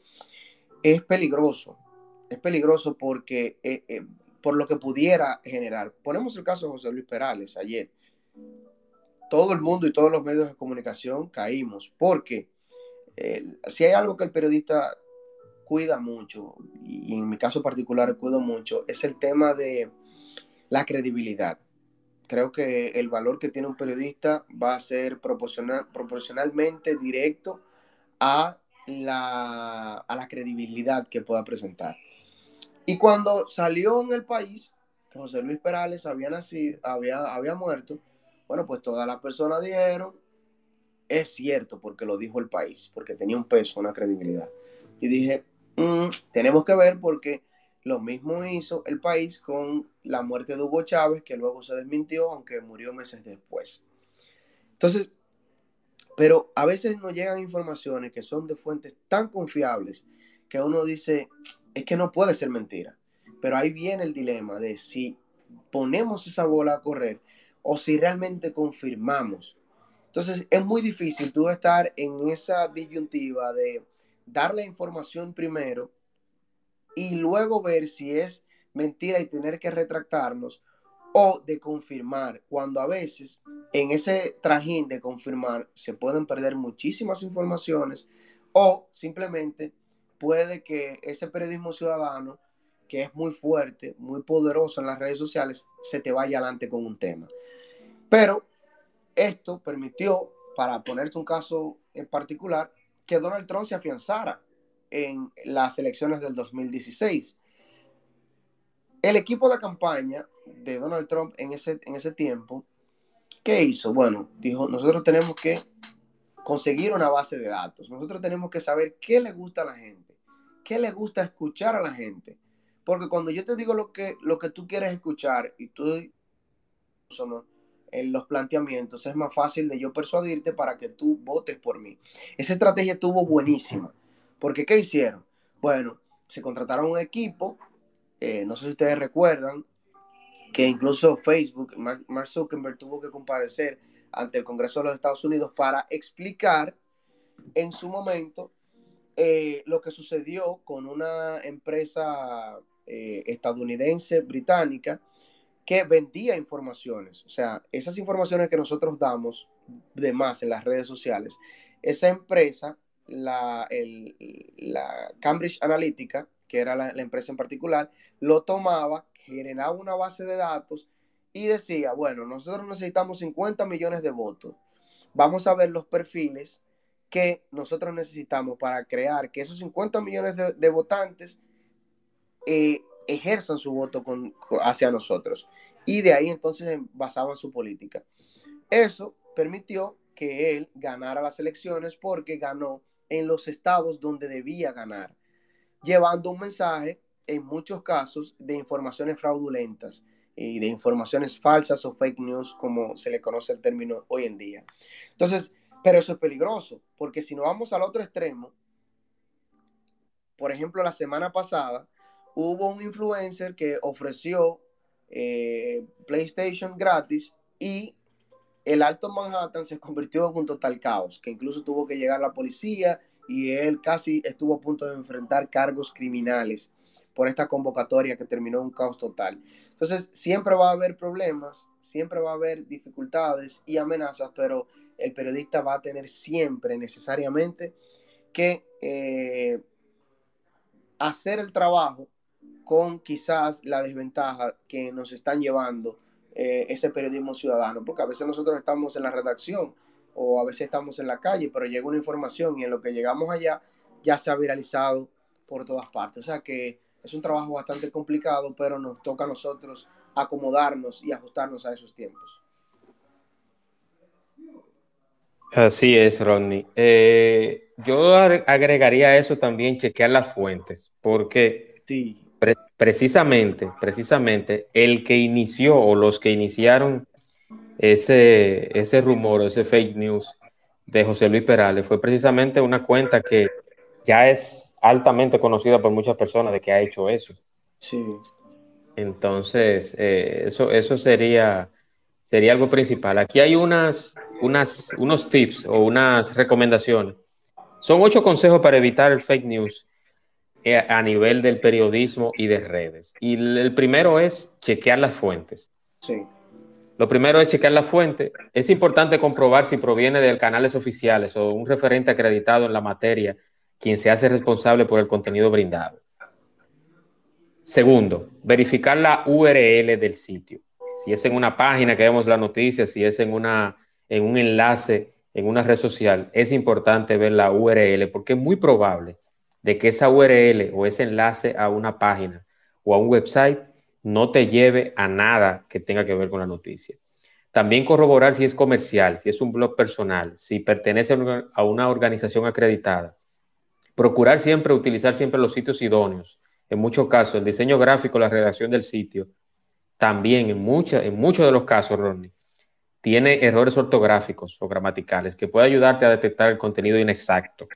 es peligroso porque por lo que pudiera generar. Ponemos el caso de José Luis Perales ayer. Todo el mundo y todos los medios de comunicación caímos, porque si hay algo que el periodista cuida mucho, y en mi caso particular cuido mucho, es el tema de la credibilidad. Creo que el valor que tiene un periodista va a ser proporcionalmente directo a la credibilidad que pueda presentar. Y cuando salió en el país que José Luis Perales había nacido, había muerto, bueno, pues todas las personas dijeron, es cierto, porque lo dijo el país, porque tenía un peso, una credibilidad. Y dije, tenemos que ver, porque lo mismo hizo el país con la muerte de Hugo Chávez, que luego se desmintió, aunque murió meses después. Entonces, pero a veces nos llegan informaciones que son de fuentes tan confiables que uno dice, es que no puede ser mentira. Pero ahí viene el dilema de si ponemos esa bola a correr o si realmente confirmamos. Entonces es muy difícil tú estar en esa disyuntiva de dar la información primero y luego ver si es mentira y tener que retractarnos, o de confirmar, cuando a veces en ese trajín de confirmar se pueden perder muchísimas informaciones, o simplemente puede que ese periodismo ciudadano, que es muy fuerte, muy poderoso en las redes sociales, se te vaya adelante con un tema. Pero esto permitió, para ponerte un caso en particular, que Donald Trump se afianzara en las elecciones del 2016. El equipo de campaña de Donald Trump en ese tiempo, ¿qué hizo? Bueno, dijo, nosotros tenemos que conseguir una base de datos. Nosotros tenemos que saber qué le gusta a la gente, qué le gusta escuchar a la gente. Porque cuando yo te digo lo que tú quieres escuchar y tú en los planteamientos, es más fácil de yo persuadirte para que tú votes por mí. Esa estrategia estuvo buenísima. Porque ¿qué hicieron? Bueno, se contrataron un equipo, no sé si ustedes recuerdan, que incluso Facebook, Mark Zuckerberg tuvo que comparecer ante el Congreso de los Estados Unidos para explicar en su momento lo que sucedió con una empresa estadounidense, británica, que vendía informaciones. O sea, esas informaciones que nosotros damos de más en las redes sociales, esa empresa, la Cambridge Analytica, que era la empresa en particular, lo tomaba, generaba una base de datos y decía, bueno, nosotros necesitamos 50 millones de votos. Vamos a ver los perfiles que nosotros necesitamos para crear que esos 50 millones de votantes ejerzan su voto hacia nosotros. Y de ahí entonces basaban su política. Eso permitió que él ganara las elecciones porque ganó en los estados donde debía ganar, llevando un mensaje, en muchos casos, de informaciones fraudulentas y de informaciones falsas o fake news, como se le conoce el término hoy en día. Entonces, pero eso es peligroso, porque si nos vamos al otro extremo, por ejemplo, la semana pasada hubo un influencer que ofreció PlayStation gratis y el Alto Manhattan se convirtió en un total caos, que incluso tuvo que llegar la policía y él casi estuvo a punto de enfrentar cargos criminales por esta convocatoria que terminó en un caos total. Entonces, siempre va a haber problemas, siempre va a haber dificultades y amenazas, pero el periodista va a tener siempre necesariamente que hacer el trabajo con quizás la desventaja que nos están llevando ese periodismo ciudadano, porque a veces nosotros estamos en la redacción o a veces estamos en la calle, pero llega una información y en lo que llegamos allá ya se ha viralizado por todas partes. O sea que es un trabajo bastante complicado, pero nos toca a nosotros acomodarnos y ajustarnos a esos tiempos. Así es, Rodney. Yo agregaría a eso también chequear las fuentes, porque sí, precisamente el que inició o los que iniciaron ese rumor, ese fake news de José Luis Perales fue precisamente una cuenta que ya es altamente conocida por muchas personas de que ha hecho eso. sí. Entonces, eso sería algo principal. Aquí hay unos tips o unas recomendaciones. Son 8 consejos para evitar el fake news a nivel del periodismo y de redes. Y el primero es chequear las fuentes. Sí. Lo primero es chequear la fuente. Es importante comprobar si proviene de canales oficiales o un referente acreditado en la materia, quien se hace responsable por el contenido brindado. Segundo, verificar la URL del sitio. Si es en una página que vemos la noticia, si es en un enlace, en una red social, es importante ver la URL porque es muy probable de que esa URL o ese enlace a una página o a un website no te lleve a nada que tenga que ver con la noticia. También corroborar si es comercial, si es un blog personal, si pertenece a una organización acreditada. Procurar utilizar siempre los sitios idóneos. En muchos casos, el diseño gráfico, la redacción del sitio, también en muchos de los casos, Ronnie, tiene errores ortográficos o gramaticales que puede ayudarte a detectar el contenido inexacto.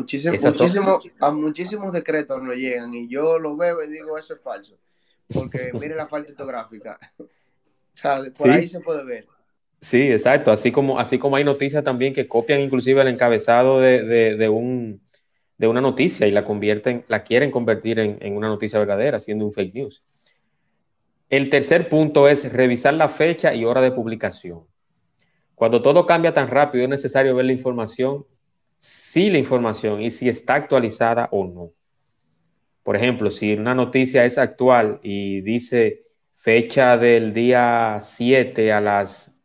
Muchísimos decretos nos llegan y yo lo veo y digo, eso es falso, porque mire la falta ortográfica. O sea, por ahí se puede ver. Sí, exacto. Así como hay noticias también que copian inclusive el encabezado de una noticia y la quieren convertir en una noticia verdadera, siendo un fake news. El tercer punto es revisar la fecha y hora de publicación. Cuando todo cambia tan rápido, es necesario ver la información y si está actualizada o no. Por ejemplo, si una noticia es actual y dice fecha del día 7 a las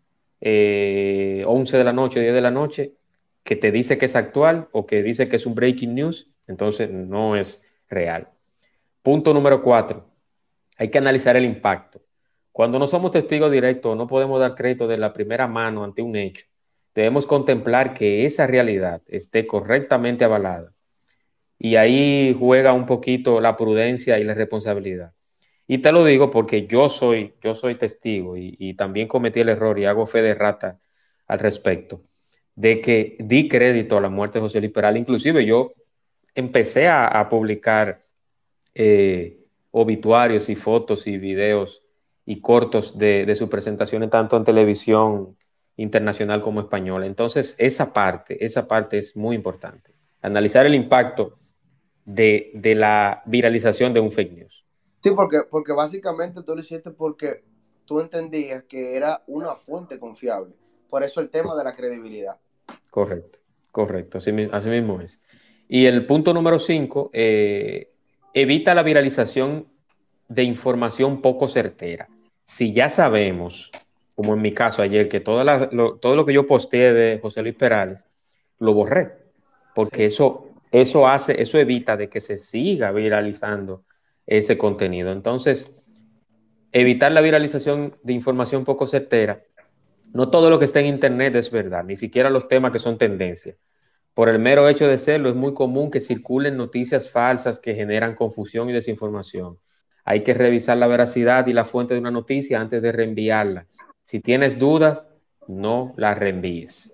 11 de la noche, 10 de la noche, que te dice que es actual o que dice que es un breaking news, entonces no es real. Punto número 4. Hay que analizar el impacto. Cuando no somos testigos directos, no podemos dar crédito de la primera mano ante un hecho. debemos contemplar que esa realidad esté correctamente avalada. Y ahí juega un poquito la prudencia y la responsabilidad. Y te lo digo porque yo soy testigo y también cometí el error y hago fe de rata al respecto, de que di crédito a la muerte de José Luis Perales. Inclusive yo empecé a publicar obituarios y fotos y videos y cortos de sus presentaciones tanto en televisión internacional como española. Entonces, esa parte es muy importante. Analizar el impacto de la viralización de un fake news. Sí, porque básicamente tú lo hiciste porque tú entendías que era una fuente confiable. Por eso el tema de la credibilidad. Correcto, correcto, así mismo es. Y el punto número 5, evita la viralización de información poco certera. Si ya sabemos, como en mi caso ayer, que todo lo que yo posteé de José Luis Perales, lo borré, porque Sí. eso evita de que se siga viralizando ese contenido. Entonces, evitar la viralización de información poco certera. No todo lo que está en Internet es verdad, ni siquiera los temas que son tendencia. Por el mero hecho de serlo, es muy común que circulen noticias falsas que generan confusión y desinformación. Hay que revisar la veracidad y la fuente de una noticia antes de reenviarla. Si tienes dudas, no la reenvíes.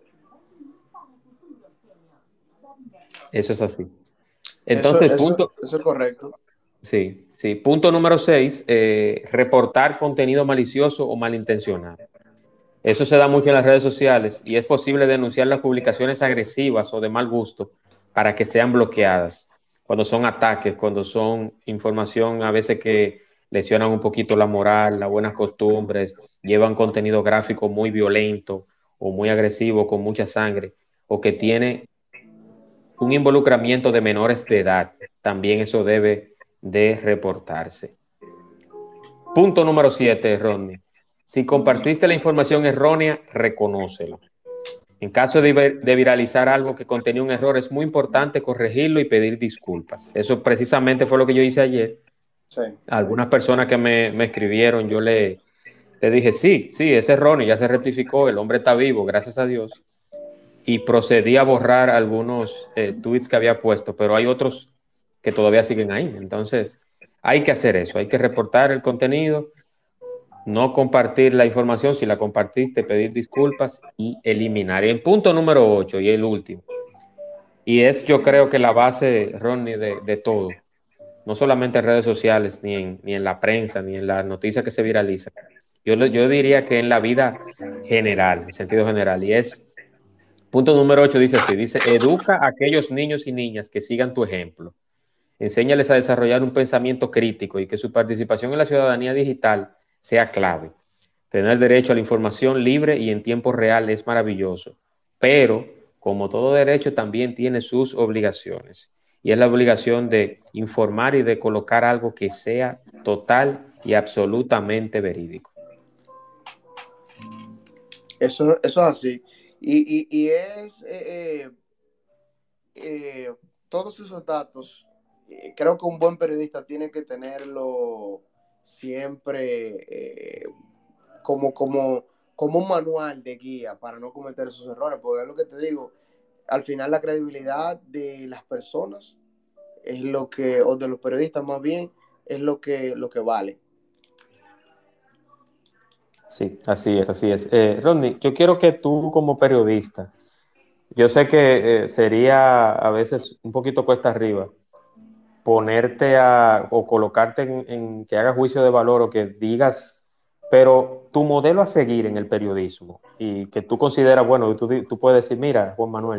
Eso es así. Entonces, Eso es correcto. sí, sí. Punto número 6, reportar contenido malicioso o malintencionado. Eso se da mucho en las redes sociales y es posible denunciar las publicaciones agresivas o de mal gusto para que sean bloqueadas. Cuando son ataques, cuando son información a veces que lesionan un poquito la moral, las buenas costumbres, llevan contenido gráfico muy violento o muy agresivo con mucha sangre o que tiene un involucramiento de menores de edad. También eso debe de reportarse. Punto número 7, Rodney. Si compartiste la información errónea, reconócelo. En caso de viralizar algo que contenía un error, es muy importante corregirlo y pedir disculpas. Eso precisamente fue lo que yo hice ayer. Sí. A algunas personas que me escribieron, le dije, sí, sí, es erróneo, ya se rectificó, el hombre está vivo, gracias a Dios. Y procedí a borrar algunos tweets que había puesto, pero hay otros que todavía siguen ahí. Entonces, hay que hacer eso, hay que reportar el contenido, no compartir la información, si la compartiste, pedir disculpas y eliminar. Y el punto número 8 y el último, y es yo creo que la base, Ronnie, de todo, no solamente en redes sociales, ni en la prensa, ni en las noticias que se viralizan. Yo diría que en la vida general, en sentido general, y es, punto número 8 dice así, dice, educa a aquellos niños y niñas que sigan tu ejemplo. Enséñales a desarrollar un pensamiento crítico y que su participación en la ciudadanía digital sea clave. Tener derecho a la información libre y en tiempo real es maravilloso, pero como todo derecho también tiene sus obligaciones. Y es la obligación de informar y de colocar algo que sea total y absolutamente verídico. Eso es así. Y es todos esos datos, creo que un buen periodista tiene que tenerlo siempre como un manual de guía para no cometer esos errores, porque es lo que te digo, al final la credibilidad de las personas es lo que, o de los periodistas más bien, es lo que vale. Sí, así es, así es. Rodney, yo quiero que tú como periodista, yo sé que sería a veces un poquito cuesta arriba ponerte o colocarte en que hagas juicio de valor o que digas, pero tu modelo a seguir en el periodismo y que tú consideras, bueno, tú puedes decir, mira, Juan Manuel,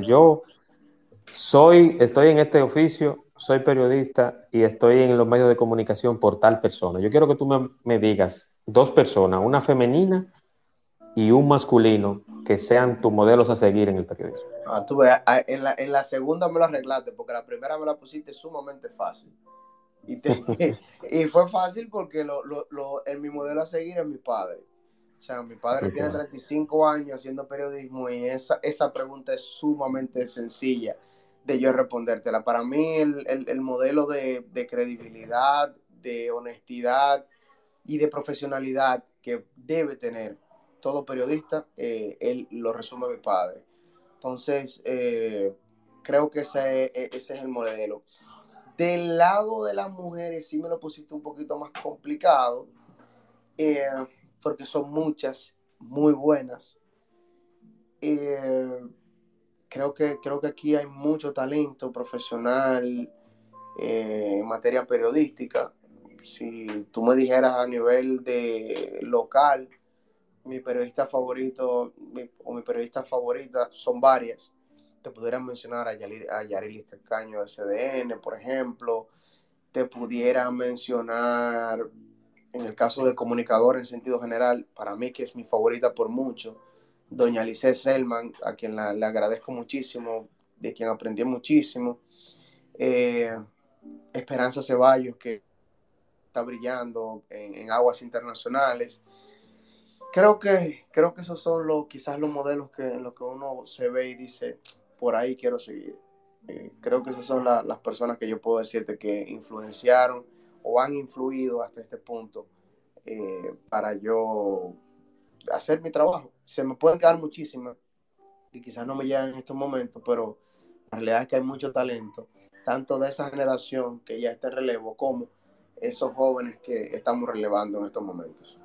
estoy en este oficio, soy periodista y estoy en los medios de comunicación por tal persona. Yo quiero que tú me digas dos personas, una femenina y un masculino, que sean tus modelos a seguir en el periodismo. Tú ves, en la segunda me lo arreglaste, porque la primera me la pusiste sumamente fácil. Y, y fue fácil porque en mi modelo a seguir es mi padre. O sea, mi padre tiene 35 años haciendo periodismo y esa pregunta es sumamente sencilla de yo respondértela. Para mí el modelo de credibilidad, de honestidad y de profesionalidad que debe tener todo periodista, él lo resume mi padre. Entonces, creo que ese es el modelo. Del lado de las mujeres sí me lo pusiste un poquito más complicado, porque son muchas, muy buenas. Creo que aquí hay mucho talento profesional en materia periodística. Si tú me dijeras a nivel de local, mi periodista favorito mi periodista favorita son varias. Te pudieran mencionar a Yarilis Cacaño de CDN, por ejemplo. Te pudiera mencionar, en el caso de comunicador en sentido general, para mí que es mi favorita por mucho, doña Alice Selman, a quien le agradezco muchísimo, de quien aprendí muchísimo. Esperanza Ceballos, que está brillando en aguas internacionales. Creo que esos son quizás los modelos en los que uno se ve y dice, por ahí quiero seguir. Creo que esas son las personas que yo puedo decirte que influenciaron o han influido hasta este punto para yo hacer mi trabajo. Se me pueden quedar muchísimas y quizás no me llegan en estos momentos, pero la realidad es que hay mucho talento, tanto de esa generación que ya está en relevo como esos jóvenes que estamos relevando en estos momentos.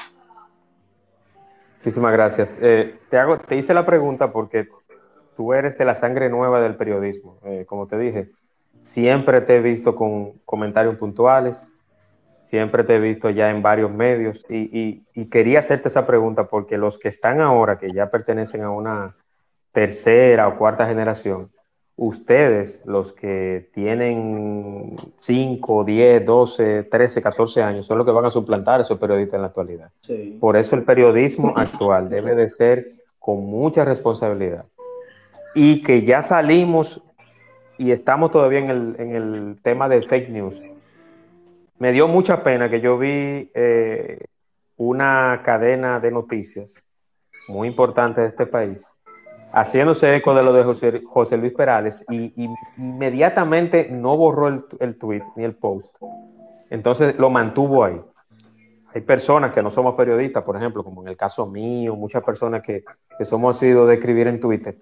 Muchísimas gracias. Te hice la pregunta porque tú eres de la sangre nueva del periodismo. Como te dije, siempre te he visto con comentarios puntuales, siempre te he visto ya en varios medios y quería hacerte esa pregunta porque los que están ahora, que ya pertenecen a una tercera o cuarta generación, ustedes, los que tienen 5, 10, 12, 13, 14 años, son los que van a suplantar a esos periodistas en la actualidad. Sí. Por eso el periodismo actual debe de ser con mucha responsabilidad. Y que ya salimos y estamos todavía en el tema de fake news. Me dio mucha pena que yo vi una cadena de noticias muy importante de este país haciéndose eco de lo de José Luis Perales y inmediatamente no borró el tweet ni el post. Entonces lo mantuvo ahí. Hay personas que no somos periodistas, por ejemplo, como en el caso mío, muchas personas que somos sido de escribir en Twitter,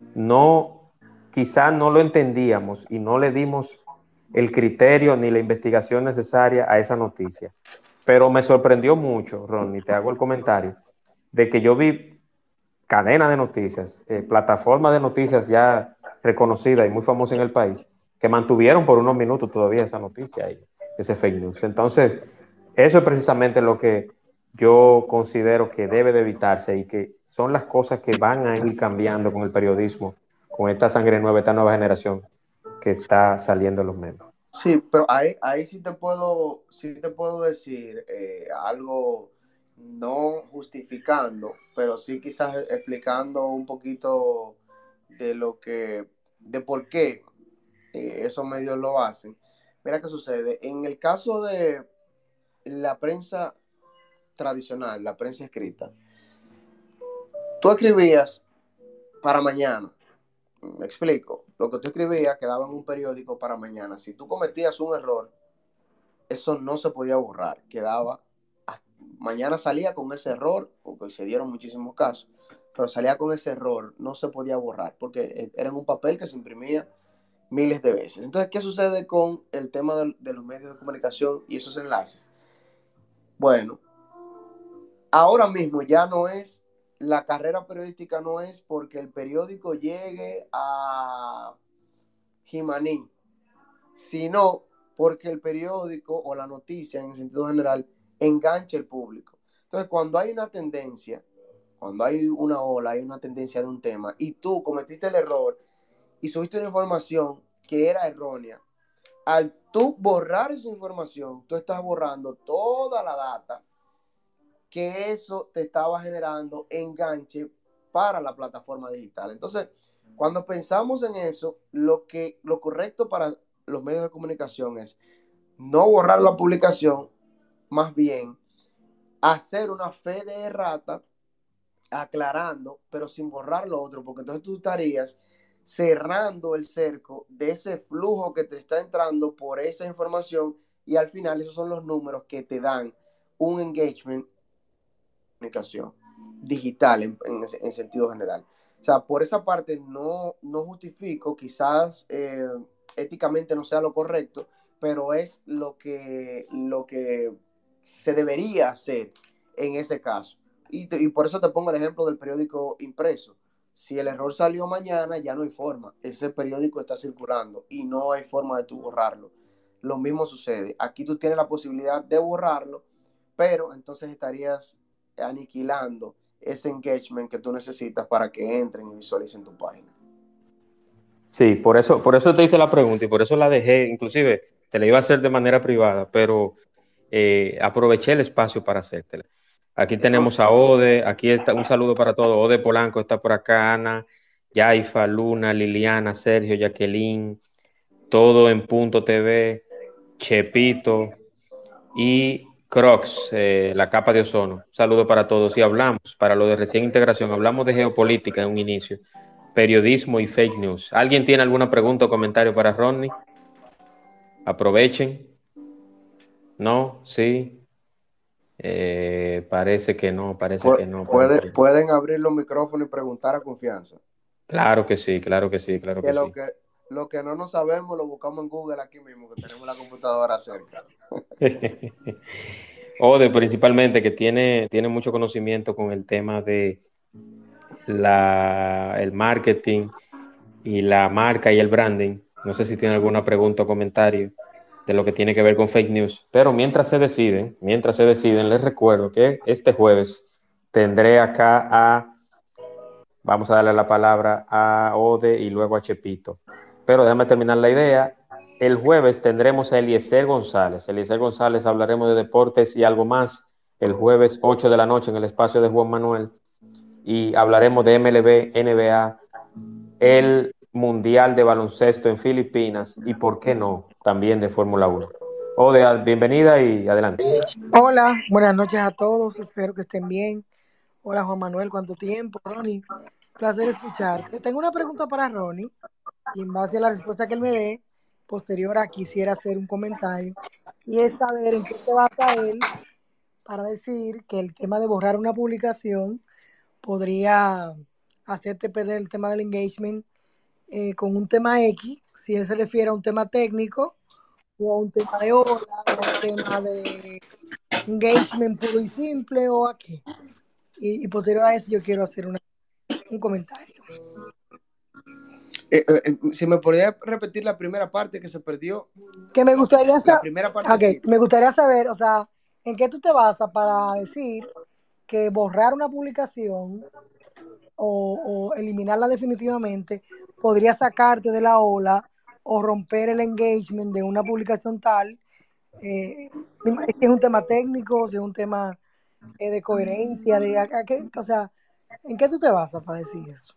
quizás no lo entendíamos y no le dimos el criterio ni la investigación necesaria a esa noticia. Pero me sorprendió mucho, Ronnie, te hago el comentario, de que yo vi cadena de noticias, plataforma de noticias ya reconocida y muy famosa en el país, que mantuvieron por unos minutos todavía esa noticia y ese fake news. Entonces, eso es precisamente lo que yo considero que debe de evitarse y que son las cosas que van a ir cambiando con el periodismo, con esta sangre nueva, esta nueva generación que está saliendo en los medios. Sí, pero ahí sí te puedo decir algo no justificando, pero sí quizás explicando un poquito de por qué esos medios lo hacen. Mira qué sucede. En el caso de la prensa tradicional, la prensa escrita, tú escribías para mañana. Me explico. Lo que tú escribías quedaba en un periódico para mañana. Si tú cometías un error, eso no se podía borrar. Mañana salía con ese error, porque se dieron muchísimos casos, pero salía con ese error, no se podía borrar, porque era en un papel que se imprimía miles de veces. Entonces, ¿qué sucede con el tema de los medios de comunicación y esos enlaces? Bueno, ahora mismo ya no es, la carrera periodística no es porque el periódico llegue a Jimaní, sino porque el periódico o la noticia en el sentido general engancha el público. Entonces, cuando hay una tendencia, cuando hay una ola, hay una tendencia de un tema y tú cometiste el error y subiste una información que era errónea, al tú borrar esa información, tú estás borrando toda la data que eso te estaba generando enganche para la plataforma digital. Entonces, cuando pensamos en eso, lo correcto para los medios de comunicación es no borrar la publicación, más bien hacer una fe de errata, aclarando, pero sin borrar lo otro, porque entonces tú estarías cerrando el cerco de ese flujo que te está entrando por esa información y al final esos son los números que te dan un engagement de comunicación. digital en sentido general. O sea, por esa parte no justifico, quizás éticamente no sea lo correcto, pero es lo que se debería hacer en ese caso. Y por eso te pongo el ejemplo del periódico impreso. Si el error salió mañana, ya no hay forma. Ese periódico está circulando y no hay forma de tú borrarlo. Lo mismo sucede. Aquí tú tienes la posibilidad de borrarlo, pero entonces estarías aniquilando ese engagement que tú necesitas para que entren y visualicen tu página. Sí, por eso te hice la pregunta y por eso la dejé, inclusive te la iba a hacer de manera privada, pero aproveché el espacio para hacértela. Aquí tenemos a Ode, aquí está un saludo para todos. Ode Polanco está por acá, Ana, Yaifa, Luna, Liliana, Sergio, Jacqueline, todo en Punto TV, Chepito y Crocs, la capa de ozono. Un saludo para todos. Y hablamos, para lo de recién integración, hablamos de geopolítica en un inicio, periodismo y fake news. ¿Alguien tiene alguna pregunta o comentario para Rodney? Aprovechen. ¿No? ¿Sí? Parece que no, parece que no, parece que no. Pueden abrir los micrófonos y preguntar a confianza. Claro que sí, claro que sí, claro Que que sí. lo que no nos sabemos lo buscamos en Google aquí mismo, que tenemos la computadora cerca. Ode principalmente, que tiene mucho conocimiento con el tema de el marketing y la marca y el branding. No sé si tiene alguna pregunta o comentario de lo que tiene que ver con fake news. Pero mientras se deciden, les recuerdo que este jueves tendré acá vamos a darle la palabra a Ode y luego a Chepito. Pero déjame terminar la idea. El jueves tendremos a Eliezer González. Eliezer González hablaremos de deportes y algo más. El jueves 8 de la noche en el espacio de Juan Manuel. Y hablaremos de MLB, NBA, el Mundial de Baloncesto en Filipinas y, ¿por qué no?, también de Fórmula 1. Ode, bienvenida y adelante. Hola, buenas noches a todos, espero que estén bien. Hola Juan Manuel, ¿cuánto tiempo? Ronnie, placer escucharte. Tengo una pregunta para Ronnie y en base a la respuesta que él me dé, posterior a quisiera hacer un comentario y es saber en qué se basa él para decir que el tema de borrar una publicación podría hacerte perder el tema del engagement con un tema X, si él se refiere a un tema técnico o a un tema de hora, o a un tema de engagement puro y simple o a qué. Y posterior a eso yo quiero hacer un comentario. Si me podría repetir la primera parte que se perdió. Que me gustaría La saber, primera parte okay, sí. me gustaría saber, o sea, ¿en qué tú te basas para decir que borrar una publicación o eliminarla definitivamente podría sacarte de la ola o romper el engagement de una publicación tal? Es que es un tema técnico, si es un tema de coherencia, o sea, ¿en qué tú te basas para decir eso?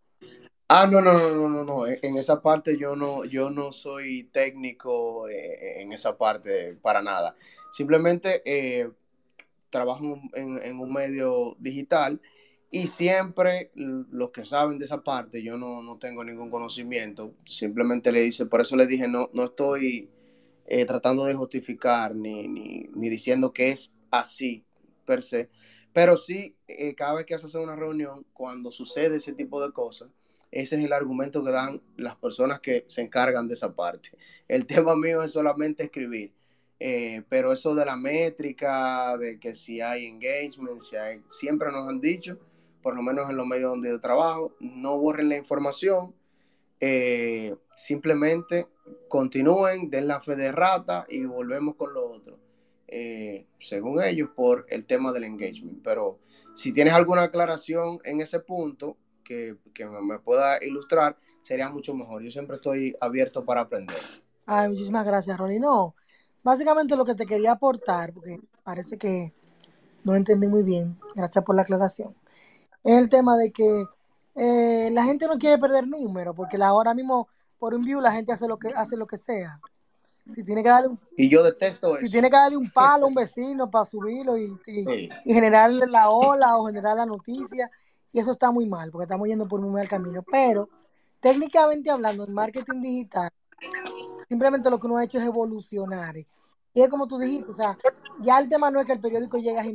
No. En esa parte yo no soy técnico en esa parte para nada. Simplemente trabajo en un medio digital y siempre los que saben de esa parte, yo no tengo ningún conocimiento. Simplemente le dice, por eso le dije, no estoy tratando de justificar ni diciendo que es así per se, pero sí, cada vez que se hace una reunión, cuando sucede ese tipo de cosas, ese es el argumento que dan las personas que se encargan de esa parte. El tema mío es solamente escribir, pero eso de la métrica, de que si hay engagement, siempre nos han dicho, por lo menos en los medios donde yo trabajo, no borren la información, simplemente continúen, den la fe de rata y volvemos con lo otro. Según ellos, por el tema del engagement. Pero si tienes alguna aclaración en ese punto que me pueda ilustrar, sería mucho mejor. Yo siempre estoy abierto para aprender. Ay, muchísimas gracias, Ronnie. No, básicamente lo que te quería aportar, porque parece que no entendí muy bien, gracias por la aclaración, es el tema de que la gente no quiere perder número, porque ahora mismo por un view la gente hace lo que sea. Si tiene que darle y yo detesto si eso. tiene que darle un palo a un vecino para subirlo y generarle la ola o generar la noticia, y eso está muy mal, porque estamos yendo por muy mal camino. Pero técnicamente hablando, en marketing digital, simplemente lo que uno ha hecho es evolucionar. Y es como tú dijiste, o sea, ya el tema no es que el periódico llegue a Jimaní.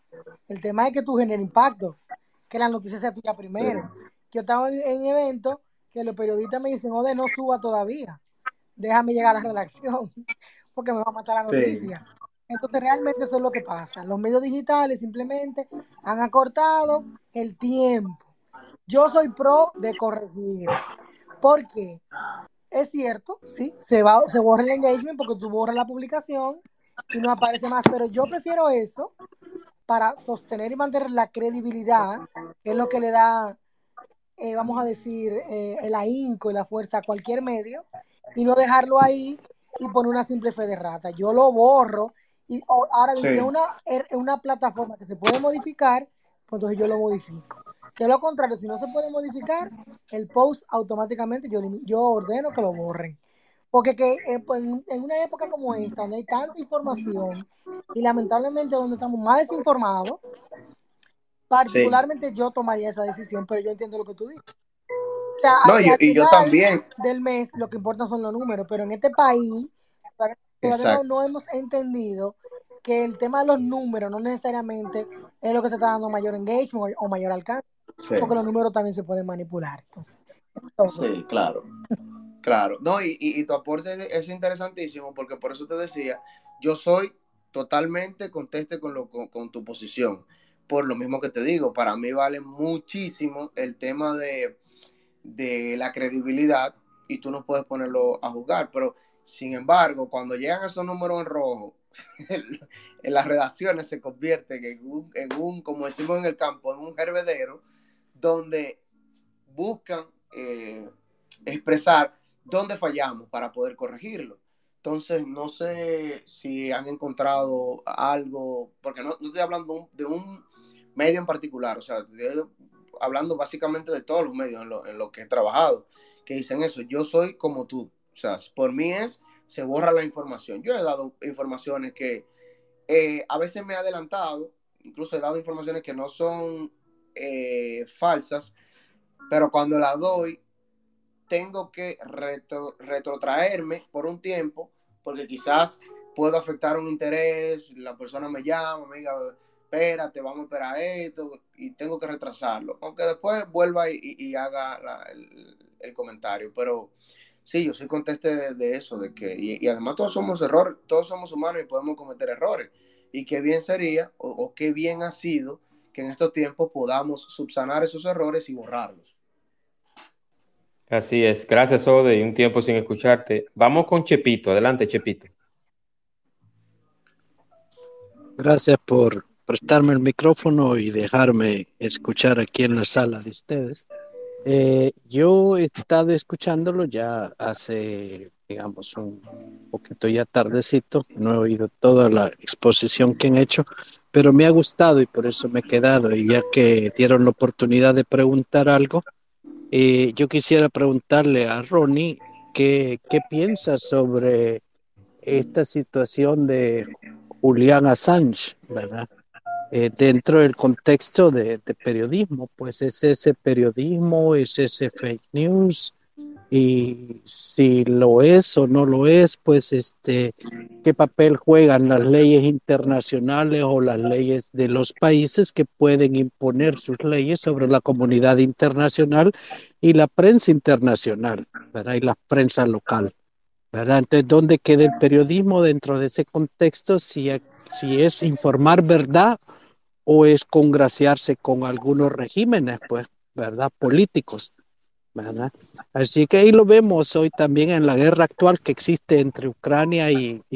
El tema es que tú generes impacto, que la noticia sea tuya primero. Yo estaba en eventos que los periodistas me dicen, Ode, no suba todavía, déjame llegar a la redacción, porque me va a matar la Sí, noticia. Entonces realmente eso es lo que pasa. Los medios digitales simplemente han acortado el tiempo. Yo soy pro de corregir. ¿Por qué? Es cierto, sí, se borra el engagement porque tú borras la publicación y no aparece más, pero yo prefiero eso para sostener y mantener la credibilidad, que es lo que le da, vamos a decir, el ahínco y la fuerza a cualquier medio, y no dejarlo ahí y poner una simple fe de rata. Yo lo borro y ahora bien, si es sí, una plataforma que se puede modificar, pues entonces yo lo modifico. De lo contrario, si no se puede modificar, el post automáticamente yo ordeno que lo borren. Porque pues, en una época como esta, donde hay tanta información y lamentablemente donde estamos más desinformados, sí. particularmente yo tomaría esa decisión, pero yo entiendo lo que tú dices. O sea, No, al y yo final también. del mes lo que importa son los números, pero en este país todavía Exacto. no hemos entendido que el tema de los números no necesariamente es lo que te está dando mayor engagement o mayor alcance, Sí, porque los números también se pueden manipular. Entonces, todo. sí, claro. Claro, no, y tu aporte es interesantísimo porque por eso te decía, yo soy totalmente conteste con tu posición. Por lo mismo que te digo, para mí vale muchísimo el tema de la credibilidad y tú no puedes ponerlo a jugar. Pero, sin embargo, cuando llegan esos números en rojo, en las redacciones se convierte como decimos en el campo, en un hervedero donde buscan expresar dónde fallamos para poder corregirlo. Entonces, no sé si han encontrado algo, porque no estoy hablando de un medio en particular, o sea, hablando básicamente de todos los medios en lo que he trabajado, que dicen eso, yo soy como tú, o sea, por mí se borra la información. Yo he dado informaciones que a veces me he adelantado, incluso he dado informaciones que no son falsas, pero cuando la doy, tengo que retrotraerme por un tiempo, porque quizás puedo afectar un interés, la persona me llama, me diga, espérate, vamos a esperar esto, y tengo que retrasarlo, aunque después vuelva y haga el comentario, pero sí, yo soy conteste de eso, de que, y además todos somos errores, todos somos humanos y podemos cometer errores, y qué bien sería, o qué bien ha sido, que en estos tiempos podamos subsanar esos errores y borrarlos. Así es. Gracias, Ode, y un tiempo sin escucharte. Vamos con Chepito. Adelante, Chepito. Gracias por prestarme el micrófono y dejarme escuchar aquí en la sala de ustedes. Yo he estado escuchándolo ya hace, digamos, un poquito ya tardecito. No he oído toda la exposición que han hecho, pero me ha gustado y por eso me he quedado. Y ya que dieron la oportunidad de preguntar algo, yo quisiera preguntarle a Ronnie qué piensa sobre esta situación de Julian Assange, ¿verdad? Dentro del contexto de periodismo, pues es ese periodismo, es ese fake news, y si lo es o no lo es, pues qué papel juegan las leyes internacionales o las leyes de los países que pueden imponer sus leyes sobre la comunidad internacional y la prensa internacional, ¿verdad? Y la prensa local, ¿verdad? Entonces, ¿dónde queda el periodismo dentro de ese contexto? Si es informar verdad o es congraciarse con algunos regímenes, pues, ¿verdad? Políticos, ¿verdad? Así que ahí lo vemos hoy también en la guerra actual que existe entre Ucrania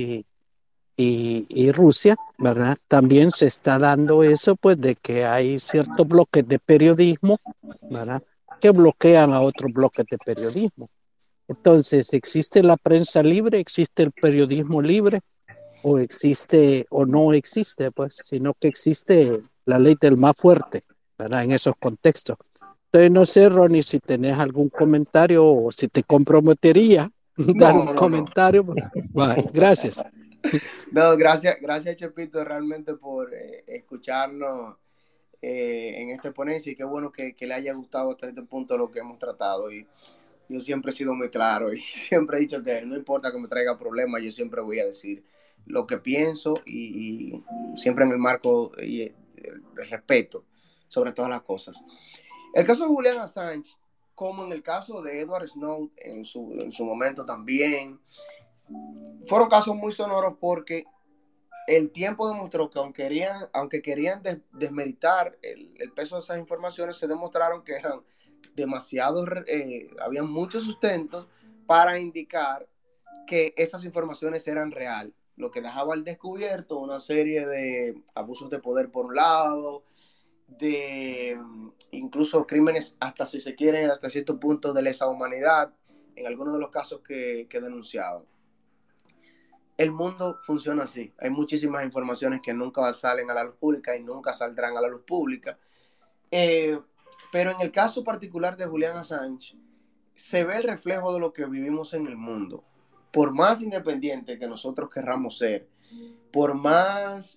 y Rusia, ¿verdad? También se está dando eso, pues, de que hay ciertos bloques de periodismo, ¿verdad? Que bloquean a otros bloques de periodismo. Entonces, ¿existe la prensa libre? ¿Existe el periodismo libre? ¿O existe o no existe? Pues, sino que existe la ley del más fuerte, ¿verdad? En esos contextos. Entonces, no sé, Ronnie, si tenés algún comentario o si te comprometería dar un No, no, no. comentario. Pues, vale, gracias. No, gracias Chepito realmente por escucharnos en esta ponencia y qué bueno que le haya gustado hasta este punto lo que hemos tratado. Y yo siempre he sido muy claro y siempre he dicho que no importa que me traiga problemas, yo siempre voy a decir lo que pienso y siempre en el marco el respeto sobre todas las cosas. El caso de Julian Assange, como en el caso de Edward Snowden en su momento también, fueron casos muy sonoros porque el tiempo demostró que aunque querían desmeritar el peso de esas informaciones, se demostraron que eran demasiado, había muchos sustentos para indicar que esas informaciones eran real, lo que dejaba al descubierto una serie de abusos de poder por un lado, de incluso crímenes hasta, si se quiere, hasta cierto punto de lesa humanidad, en algunos de los casos que denunciaban. El mundo funciona así. Hay muchísimas informaciones que nunca salen a la luz pública y nunca saldrán a la luz pública. Pero en el caso particular de Julian Assange, se ve el reflejo de lo que vivimos en el mundo. Por más independiente que nosotros querramos ser, por más,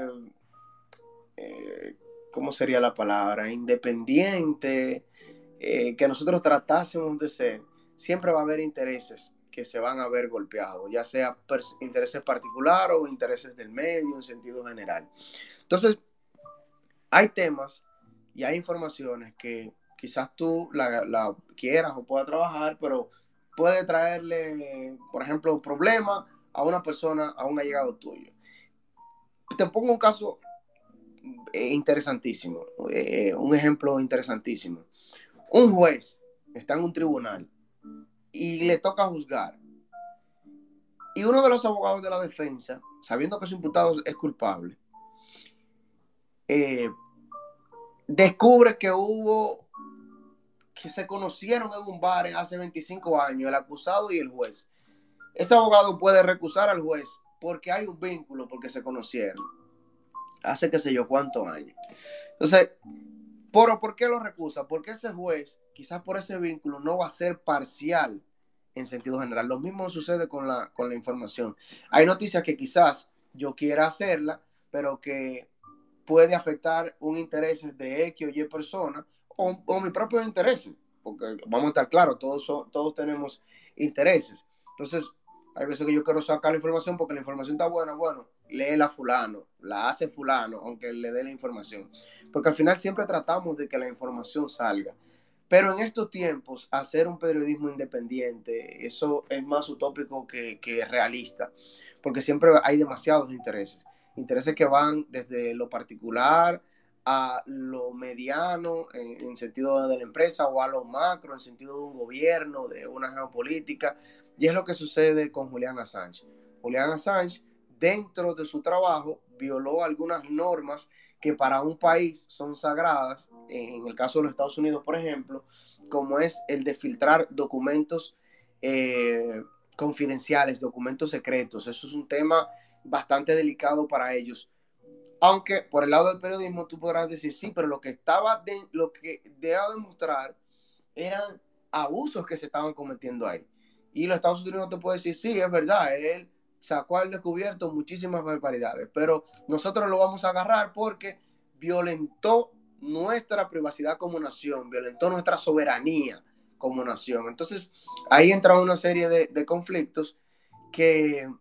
¿cómo sería la palabra? Independiente que nosotros tratásemos de ser, siempre va a haber intereses que se van a ver golpeados, ya sea intereses particulares o intereses del medio en sentido general. Entonces, hay temas y hay informaciones que quizás tú la quieras o puedas trabajar, pero puede traerle, por ejemplo, problemas a una persona, a un allegado tuyo. Te pongo un caso interesantísimo, un ejemplo interesantísimo. Un juez está en un tribunal y le toca juzgar. Y uno de los abogados de la defensa, sabiendo que su imputado es culpable, descubre que se conocieron en un bar hace 25 años, el acusado y el juez. Ese abogado puede recusar al juez porque hay un vínculo, porque se conocieron hace qué sé yo cuántos años. Entonces, ¿por qué lo recusa? Porque ese juez, quizás por ese vínculo, no va a ser parcial en sentido general. Lo mismo sucede con la información. Hay noticias que quizás yo quiera hacerla, pero que puede afectar un interés de X o Y persona o mis propios intereses, porque vamos a estar claros, todos tenemos intereses. Entonces, hay veces que yo quiero sacar la información porque la información está buena, bueno, léela fulano, la hace fulano, aunque le dé la información. Porque al final siempre tratamos de que la información salga. Pero en estos tiempos, hacer un periodismo independiente, eso es más utópico que realista, porque siempre hay demasiados intereses. Intereses que van desde lo particular a lo mediano en sentido de la empresa o a lo macro en sentido de un gobierno, de una geopolítica. Y es lo que sucede con Julian Assange. Julian Assange, dentro de su trabajo, violó algunas normas que para un país son sagradas, en el caso de los Estados Unidos, por ejemplo, como es el de filtrar documentos confidenciales, documentos secretos. Eso es un tema bastante delicado para ellos. Aunque por el lado del periodismo tú podrás decir, sí, pero lo que deba demostrar eran abusos que se estaban cometiendo ahí. Y los Estados Unidos te puede decir, sí, es verdad, él sacó al descubierto muchísimas barbaridades, pero nosotros lo vamos a agarrar porque violentó nuestra privacidad como nación, violentó nuestra soberanía como nación. Entonces, ahí entra una serie de conflictos que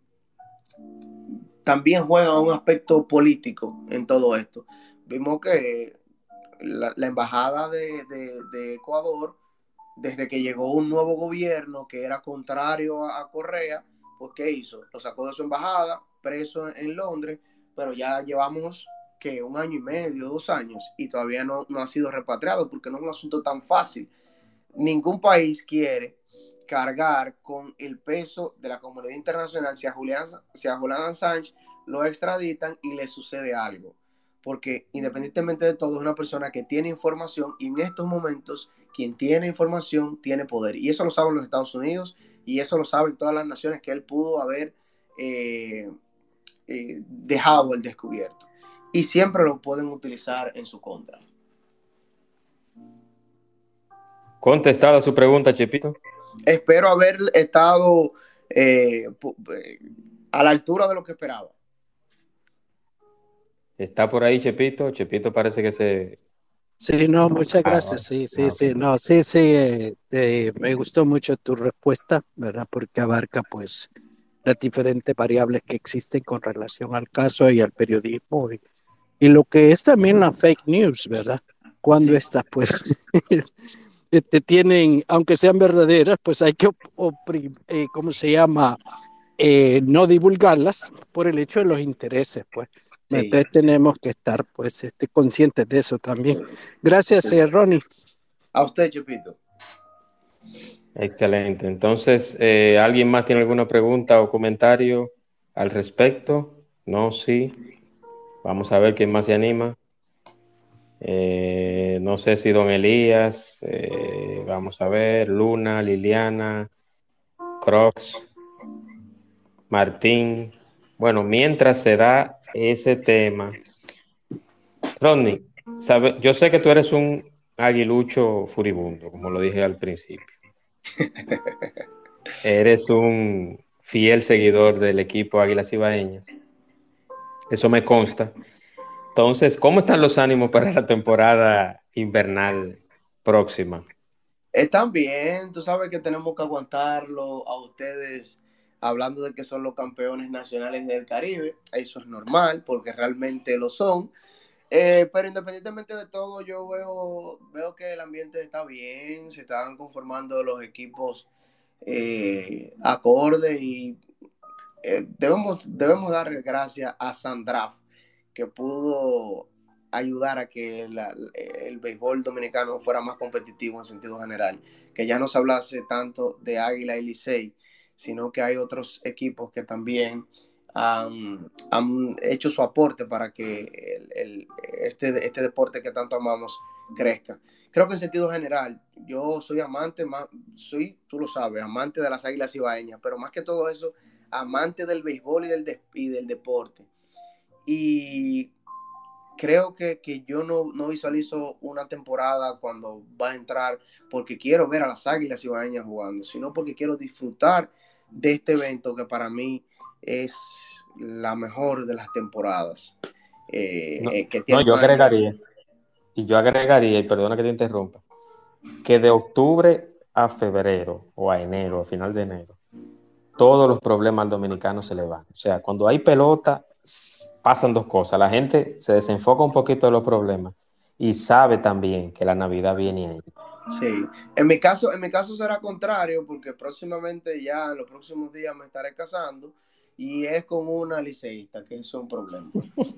también juegan un aspecto político en todo esto. Vimos que la embajada de Ecuador, desde que llegó un nuevo gobierno que era contrario a Correa, pues ¿qué hizo? Lo sacó de su embajada, preso en Londres, pero ya llevamos que 1 año y medio, 2 años, y todavía no ha sido repatriado porque no es un asunto tan fácil. Ningún país quiere cargar con el peso de la comunidad internacional si a Julian Assange lo extraditan y le sucede algo. Porque independientemente de todo, es una persona que tiene información y en estos momentos quien tiene información tiene poder. Y eso lo saben los Estados Unidos y eso lo saben todas las naciones que él pudo haber dejado al descubierto. Y siempre lo pueden utilizar en su contra. Contestada su pregunta, Chepito. Espero haber estado a la altura de lo que esperaba. Está por ahí, Chepito. Chepito parece que se... Sí, no, muchas gracias. Sí, okay. no, me gustó mucho tu respuesta, ¿verdad? Porque abarca, pues, las diferentes variables que existen con relación al caso y al periodismo Y lo que es también la fake news, ¿verdad? Cuando Sí, está, pues, te tienen, aunque sean verdaderas, pues hay que, ¿cómo se llama? No divulgarlas por el hecho de los intereses, pues. sí, Entonces tenemos que estar, pues, conscientes de eso también. Gracias, sí. Ronnie. A usted, Chepito. Excelente. Entonces, ¿alguien más tiene alguna pregunta o comentario al respecto? No, sí. Vamos a ver quién más se anima. No sé si don Elías, vamos a ver, Luna, Liliana, Crocs, Martín. Bueno, mientras se da ese tema, Rodney, yo sé que tú eres un aguilucho furibundo, como lo dije al principio. Eres un fiel seguidor del equipo Águilas Ibaeñas. Eso me consta. Entonces, ¿cómo están los ánimos para la temporada invernal próxima? Están bien, tú sabes que tenemos que aguantarlo a ustedes hablando de que son los campeones nacionales del Caribe. Eso es normal porque realmente lo son. Pero independientemente de todo, yo veo que el ambiente está bien, se están conformando los equipos acorde y debemos darle gracias a Sandraf que pudo ayudar a que el béisbol dominicano fuera más competitivo en sentido general, que ya no se hablase tanto de Águila y Licey, sino que hay otros equipos que también han hecho su aporte para que este deporte que tanto amamos crezca. Creo que en sentido general, yo soy amante, tú lo sabes, amante de las Águilas Ibaeñas, pero más que todo eso, amante del béisbol y del deporte. Y creo que yo no visualizo una temporada cuando va a entrar porque quiero ver a las Águilas Ibaeñas jugando, sino porque quiero disfrutar de este evento que para mí es la mejor de las temporadas, No, que no, tiene más años. yo agregaría, y perdona que te interrumpa, que de octubre a febrero o a enero, a final de enero, todos los problemas al dominicano se le van. O sea, cuando hay pelota, pasan dos cosas. La gente se desenfoca un poquito de los problemas y sabe también que la Navidad viene ahí. Sí, en mi caso será contrario porque próximamente ya en los próximos días me estaré casando y es con una liceísta, que es un problema.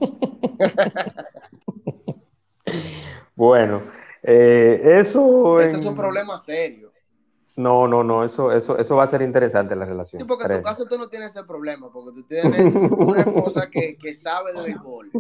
Bueno, eso Ese es un en... problema serio. No, eso va a ser interesante la Sí, relación, porque en tu créeme. caso tú no tienes ese problema, porque tú tienes una esposa que sabe de béisbol.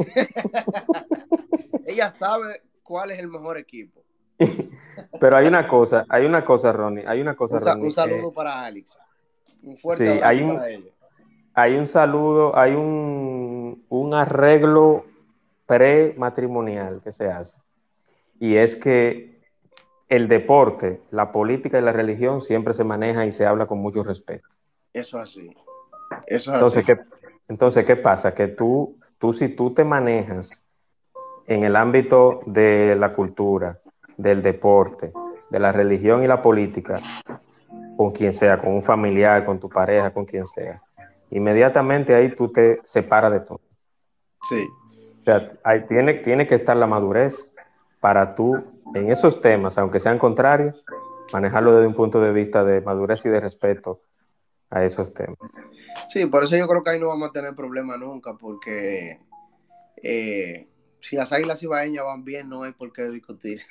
Ella sabe cuál es el mejor equipo. Pero hay una cosa, Ronnie, hay una cosa, Un Ronnie. saludo para Alex. Un fuerte Sí, abrazo para ella. hay un saludo, hay un arreglo prematrimonial que se hace. Y es que el deporte, la política y la religión siempre se maneja y se habla con mucho respeto. Eso es así. Eso es Entonces, así. ¿qué pasa? Que si tú te manejas en el ámbito de la cultura, del deporte, de la religión y la política, con quien sea, con un familiar, con tu pareja, con quien sea, inmediatamente ahí tú te separas de todo. Sí. O sea, ahí tiene que estar la madurez para tú, en esos temas, aunque sean contrarios, manejarlo desde un punto de vista de madurez y de respeto a esos temas. Sí, por eso yo creo que ahí no vamos a tener problema nunca, porque si las Águilas Ibaeñas van bien, no hay por qué discutir.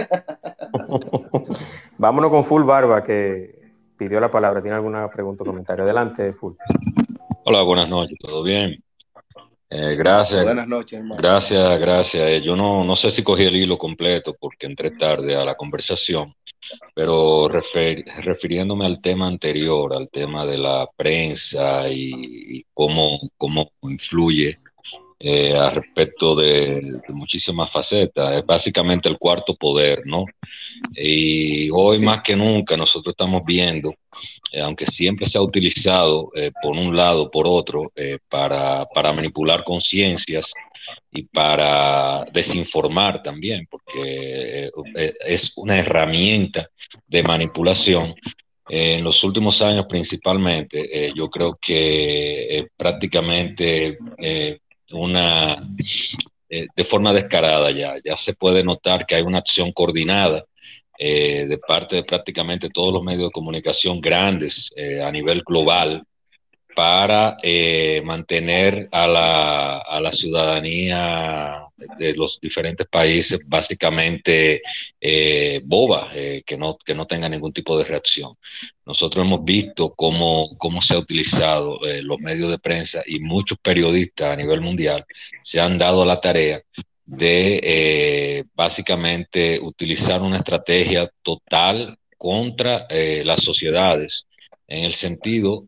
Vámonos con Full Barba, que pidió la palabra. ¿Tiene alguna pregunta o comentario? Adelante, Full. Hola, buenas noches, ¿todo bien? Gracias, Buenas noches, hermano. gracias. Yo no sé si cogí el hilo completo porque entré tarde a la conversación, pero refiriéndome al tema anterior, al tema de la prensa y cómo influye al respecto de muchísimas facetas, es básicamente el cuarto poder, ¿no? Y hoy Sí, más que nunca nosotros estamos viendo aunque siempre se ha utilizado por un lado, por otro, para manipular conciencias y para desinformar también, porque es una herramienta de manipulación. En los últimos años principalmente, yo creo que prácticamente una de forma descarada ya. Ya se puede notar que hay una acción coordinada de parte de prácticamente todos los medios de comunicación grandes a nivel global para mantener a la ciudadanía de los diferentes países básicamente boba, que no tenga ningún tipo de reacción. Nosotros hemos visto cómo se ha utilizado los medios de prensa y muchos periodistas a nivel mundial se han dado la tarea de básicamente utilizar una estrategia total contra las sociedades en el sentido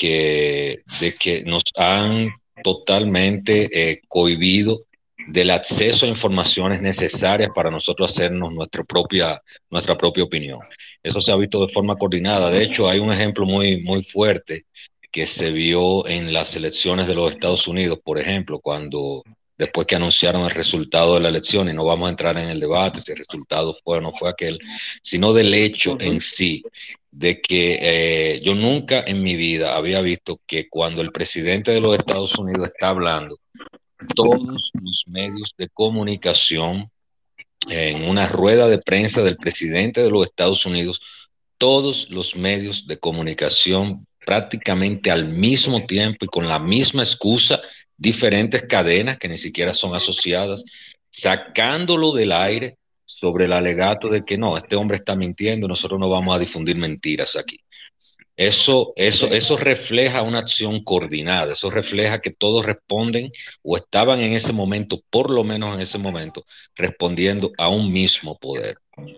de que nos han totalmente cohibido del acceso a informaciones necesarias para nosotros hacernos nuestra propia opinión. Eso se ha visto de forma coordinada. De hecho, hay un ejemplo muy fuerte que se vio en las elecciones de los Estados Unidos, por ejemplo, cuando después que anunciaron el resultado de la elección, y no vamos a entrar en el debate si el resultado fue o no fue aquel, sino del hecho en sí de que yo nunca en mi vida había visto que cuando el presidente de los Estados Unidos está hablando, todos los medios de comunicación, en una rueda de prensa del presidente de los Estados Unidos, todos los medios de comunicación prácticamente al mismo tiempo y con la misma excusa, diferentes cadenas que ni siquiera son asociadas, sacándolo del aire sobre el alegato de que no, este hombre está mintiendo, nosotros no vamos a difundir mentiras aquí. Eso refleja una acción coordinada, eso refleja que todos responden o estaban en ese momento, por lo menos en ese momento, respondiendo a un mismo poder,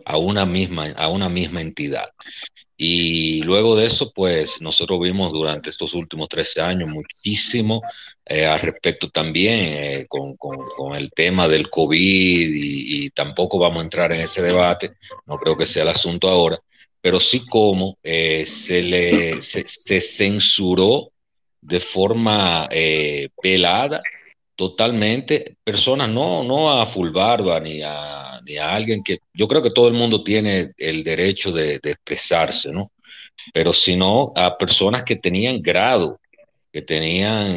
a una misma entidad. Y luego de eso, pues nosotros vimos durante estos últimos 13 años muchísimo al respecto también con el tema del COVID y tampoco vamos a entrar en ese debate, no creo que sea el asunto ahora, pero sí como se censuró de forma velada totalmente personas, no a Fulbarba ni a alguien que yo creo que todo el mundo tiene el derecho de expresarse, ¿no? Pero sino a personas que tenían grado, que tenían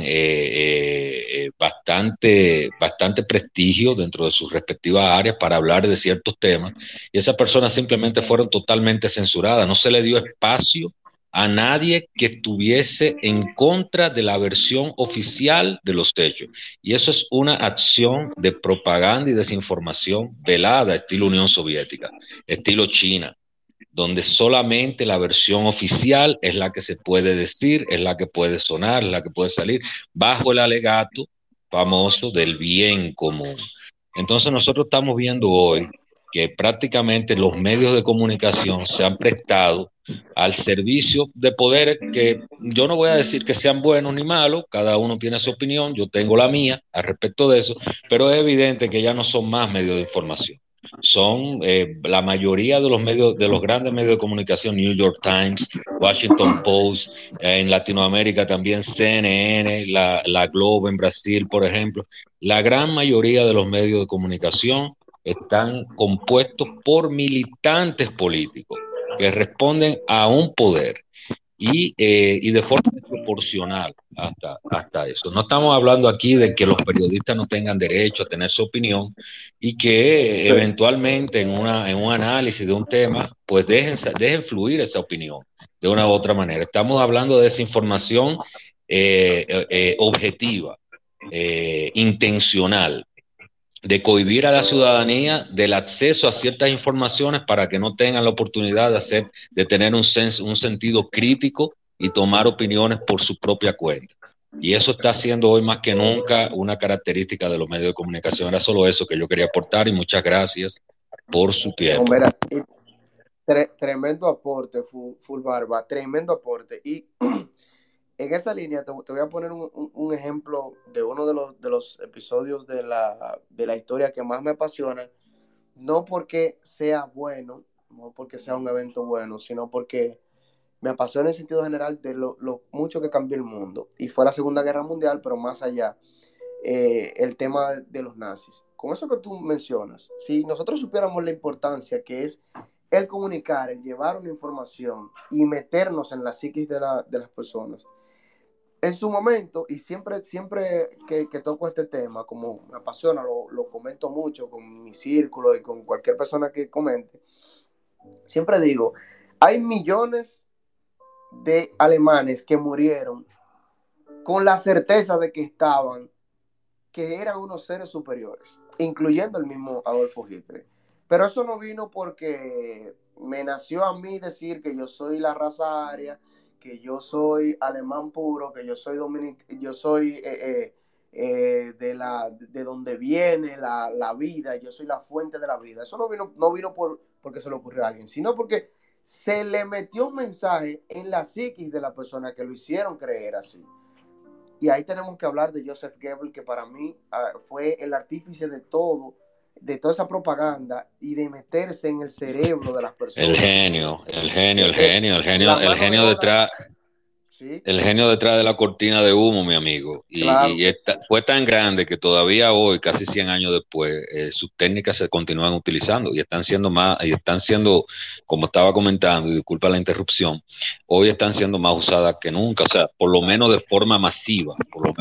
bastante prestigio dentro de sus respectivas áreas para hablar de ciertos temas, y esas personas simplemente fueron totalmente censuradas, no se le dio espacio a nadie que estuviese en contra de la versión oficial de los hechos. Y eso es una acción de propaganda y desinformación velada, estilo Unión Soviética, estilo China, donde solamente la versión oficial es la que se puede decir, es la que puede sonar, es la que puede salir, bajo el alegato famoso del bien común. Entonces nosotros estamos viendo hoy que prácticamente los medios de comunicación se han prestado al servicio de poderes que yo no voy a decir que sean buenos ni malos, cada uno tiene su opinión, yo tengo la mía al respecto de eso, pero es evidente que ya no son más medios de información. Son la mayoría de los medios, de los grandes medios de comunicación, New York Times, Washington Post, en Latinoamérica también CNN, la Globo en Brasil, por ejemplo. La gran mayoría de los medios de comunicación están compuestos por militantes políticos que responden a un poder y de forma proporcional hasta eso. No estamos hablando aquí de que los periodistas no tengan derecho a tener su opinión y que eventualmente en un análisis de un tema, pues dejen fluir esa opinión de una u otra manera. Estamos hablando de desinformación objetiva, intencional, de cohibir a la ciudadanía del acceso a ciertas informaciones para que no tengan la oportunidad de tener un sentido crítico y tomar opiniones por su propia cuenta. Y eso está siendo hoy más que nunca una característica de los medios de comunicación. Era solo eso que yo quería aportar y muchas gracias por su tiempo. Tremendo aporte, Fulbarba, tremendo aporte. Y en esa línea te voy a poner un ejemplo de uno de los episodios de la historia que más me apasiona, no porque sea bueno, no porque sea un evento bueno, sino porque me apasiona en sentido general de lo mucho que cambió el mundo. Y fue la Segunda Guerra Mundial, pero más allá, el tema de los nazis. Con eso que tú mencionas, si nosotros supiéramos la importancia que es el comunicar, el llevar una información y meternos en la psiquis de las personas, en su momento, y siempre que toco este tema, como me apasiona, lo comento mucho con mi círculo y con cualquier persona que comente, siempre digo, hay millones de alemanes que murieron con la certeza de que eran unos seres superiores, incluyendo el mismo Adolfo Hitler. Pero eso no vino porque me nació a mí decir que yo soy la raza aria, que yo soy alemán puro, que yo soy yo soy de donde viene la vida, yo soy la fuente de la vida. Eso no vino porque se le ocurrió a alguien, sino porque se le metió un mensaje en la psiquis de la persona que lo hicieron creer así. Y ahí tenemos que hablar de Joseph Goebbels, que para mí fue el artífice de toda esa propaganda y de meterse en el cerebro de las personas. El genio detrás. ¿Sí? El genio detrás de la cortina de humo, mi amigo. Claro. Fue tan grande que todavía hoy, casi 100 años después, sus técnicas se continúan utilizando y están siendo, como estaba comentando, y disculpa la interrupción, hoy están siendo más usadas que nunca, o sea, por lo menos de forma masiva,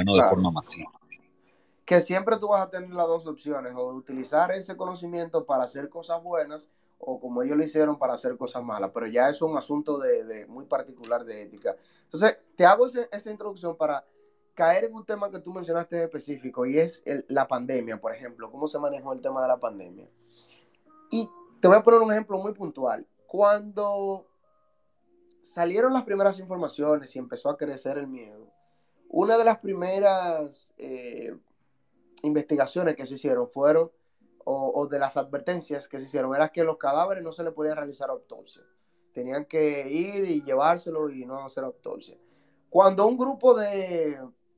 Que siempre tú vas a tener las dos opciones, o de utilizar ese conocimiento para hacer cosas buenas, o como ellos lo hicieron para hacer cosas malas, pero ya eso es un asunto de muy particular de ética. Entonces, te hago esta introducción para caer en un tema que tú mencionaste en específico, y es la pandemia, por ejemplo, cómo se manejó el tema de la pandemia. Y te voy a poner un ejemplo muy puntual. Cuando salieron las primeras informaciones y empezó a crecer el miedo, una de las primeras investigaciones que se hicieron fueron, o de las advertencias que se hicieron, era que los cadáveres no se le podían realizar autopsia. Tenían que ir y llevárselo y no hacer autopsia. Cuando un grupo de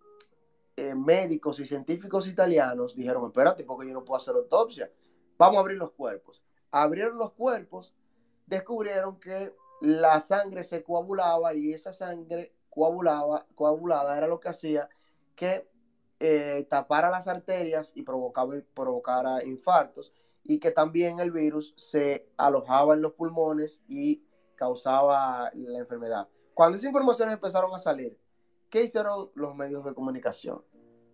médicos y científicos italianos dijeron, espérate, porque yo no puedo hacer autopsia, vamos a abrir los cuerpos. Abrieron los cuerpos, descubrieron que la sangre se coagulaba y esa sangre coagulada era lo que hacía que tapara las arterias y provocara infartos, y que también el virus se alojaba en los pulmones y causaba la enfermedad. Cuando esas informaciones empezaron a salir, ¿qué hicieron los medios de comunicación?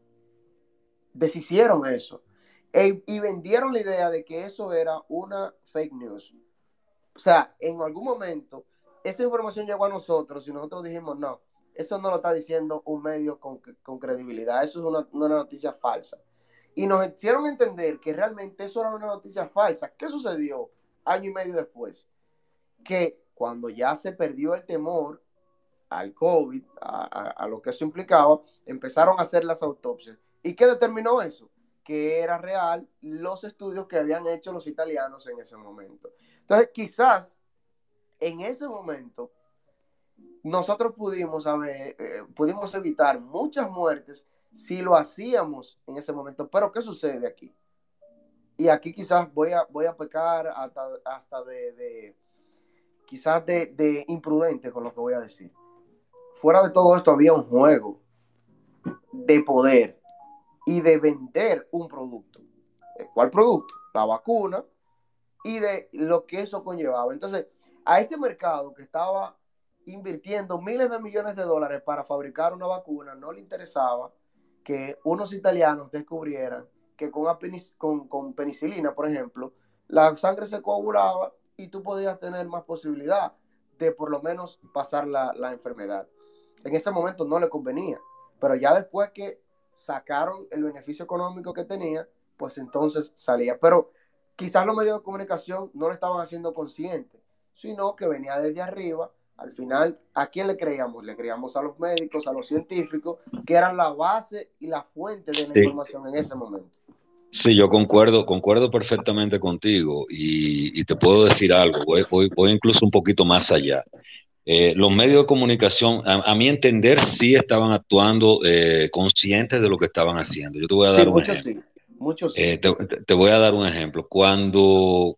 Deshicieron eso y vendieron la idea de que eso era una fake news. O sea, en algún momento esa información llegó a nosotros y nosotros dijimos, no, eso no lo está diciendo un medio con credibilidad, eso es una noticia falsa. Y nos hicieron entender que realmente eso era una noticia falsa. ¿Qué sucedió año y medio después? Que cuando ya se perdió el temor al COVID, a lo que eso implicaba, empezaron a hacer las autopsias. ¿Y qué determinó eso? Que era real los estudios que habían hecho los italianos en ese momento. Entonces, quizás en ese momento nosotros pudimos evitar muchas muertes si lo hacíamos en ese momento. Pero ¿qué sucede aquí? Y aquí quizás voy a pecar hasta quizás de imprudente con lo que voy a decir. Fuera de todo esto había un juego de poder y de vender un producto. ¿Cuál producto? La vacuna, y de lo que eso conllevaba. Entonces, a ese mercado que estaba invirtiendo miles de millones de dólares para fabricar una vacuna, no le interesaba que unos italianos descubrieran que con penicilina, por ejemplo, la sangre se coagulaba y tú podías tener más posibilidad de por lo menos pasar la enfermedad. En ese momento no le convenía, pero ya después que sacaron el beneficio económico que tenía, pues entonces salía. Pero quizás los medios de comunicación no lo estaban haciendo consciente, sino que venía desde arriba. Al final, ¿a quién le creíamos? Le creíamos a los médicos, a los científicos, que eran la base y la fuente de la información en ese momento. Sí, yo concuerdo perfectamente contigo y te puedo decir algo, voy incluso un poquito más allá. Los medios de comunicación, a mi entender, sí estaban actuando conscientes de lo que estaban haciendo. Yo te voy a dar un ejemplo. Muchos sí. Te voy a dar un ejemplo. Cuando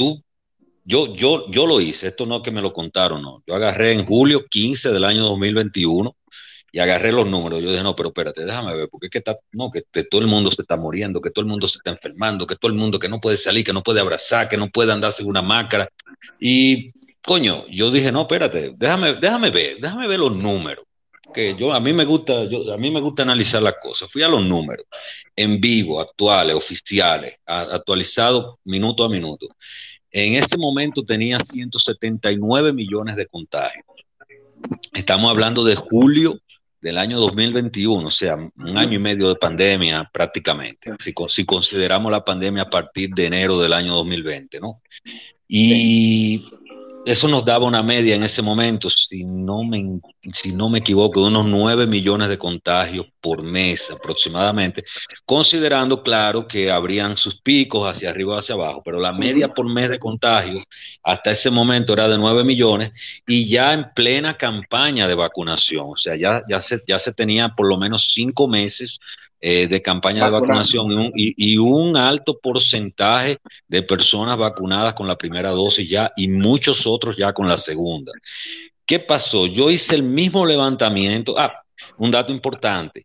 yo lo hice, esto no es que me lo contaron, no. Yo agarré en julio 15 del año 2021 y agarré los números. Yo dije, no, pero espérate, déjame ver, porque es que que todo el mundo se está muriendo, que todo el mundo se está enfermando, que todo el mundo que no puede salir, que no puede abrazar, que no puede andar sin una máscara. Y, coño, yo dije, no, espérate, déjame ver los números. que a mí me gusta analizar las cosas. Fui a los números en vivo, actuales, oficiales, actualizados minuto a minuto. En ese momento tenía 179 millones de contagios. Estamos hablando de julio del año 2021, o sea, un año y medio de pandemia prácticamente, si consideramos la pandemia a partir de enero del año 2020, ¿no? Y eso nos daba una media en ese momento, si no me equivoco, de unos 9 millones de contagios por mes aproximadamente, considerando, claro, que habrían sus picos hacia arriba o hacia abajo, pero la media por mes de contagios hasta ese momento era de 9 millones y ya en plena campaña de vacunación, o sea, ya se tenía por lo menos 5 meses de campaña de vacunación y un alto porcentaje de personas vacunadas con la primera dosis ya y muchos otros ya con la segunda. ¿Qué pasó? Yo hice el mismo levantamiento. Un dato importante.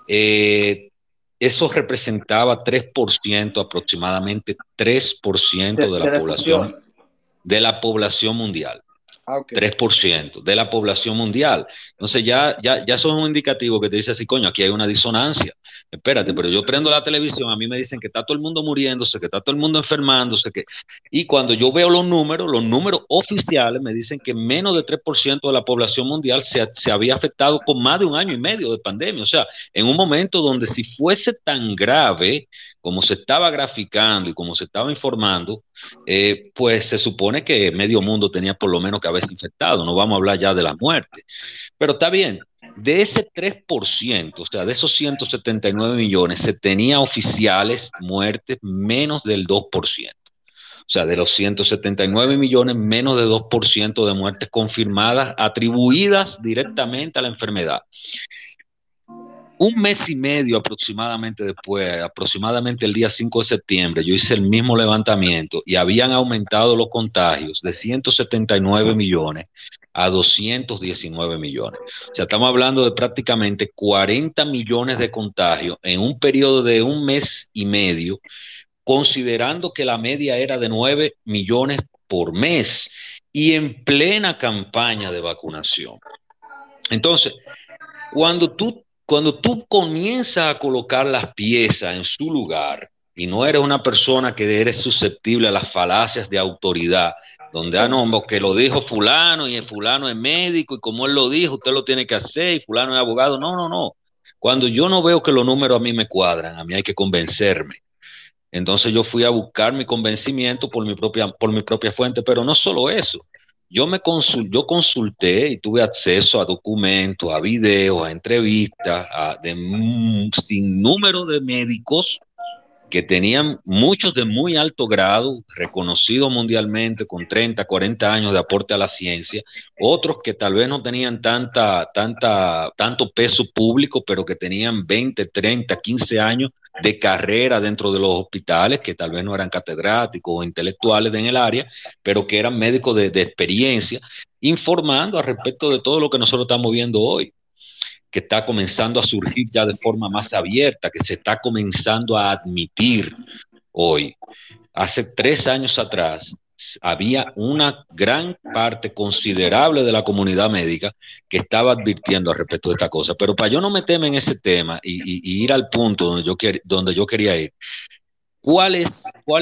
Eso representaba 3%, aproximadamente 3% de la población mundial. Okay. 3% de la población mundial. Entonces ya eso es un indicativo que te dice así, coño, aquí hay una disonancia. Espérate, pero yo prendo la televisión, a mí me dicen que está todo el mundo muriéndose, que está todo el mundo enfermándose, y cuando yo veo los números oficiales me dicen que menos de 3% de la población mundial se había afectado con más de un año y medio de pandemia. O sea, en un momento donde si fuese tan grave como se estaba graficando y como se estaba informando, pues se supone que medio mundo tenía por lo menos que haberse infectado. No vamos a hablar ya de la muerte. Pero está bien, de ese 3%, o sea, de esos 179 millones, se tenía oficiales muertes menos del 2%. O sea, de los 179 millones, menos de 2% de muertes confirmadas atribuidas directamente a la enfermedad. Un mes y medio aproximadamente después, aproximadamente el día 5 de septiembre, yo hice el mismo levantamiento y habían aumentado los contagios de 179 millones a 219 millones. O sea, estamos hablando de prácticamente 40 millones de contagios en un periodo de un mes y medio, considerando que la media era de 9 millones por mes y en plena campaña de vacunación. Entonces, cuando tú comienzas a colocar las piezas en su lugar y no eres una persona que eres susceptible a las falacias de autoridad, donde, no, que lo dijo fulano y el fulano es médico y como él lo dijo, usted lo tiene que hacer y fulano es abogado. No. Cuando yo no veo que los números a mí me cuadran, a mí hay que convencerme. Entonces yo fui a buscar mi convencimiento por mi propia fuente, pero no solo eso. Yo consulté y tuve acceso a documentos, a videos, a entrevistas, de un sinnúmero de médicos que tenían muchos de muy alto grado, reconocidos mundialmente, con 30, 40 años de aporte a la ciencia, otros que tal vez no tenían tanto peso público, pero que tenían 20, 30, 15 años de carrera dentro de los hospitales, que tal vez no eran catedráticos o intelectuales en el área, pero que eran médicos de experiencia, informando al respecto de todo lo que nosotros estamos viendo hoy, que está comenzando a surgir ya de forma más abierta, que se está comenzando a admitir hoy. Hace 3 años atrás había una gran parte considerable de la comunidad médica que estaba advirtiendo al respecto de esta cosa. Pero para yo no meterme en ese tema y ir al punto donde yo quería ir, ¿cuál es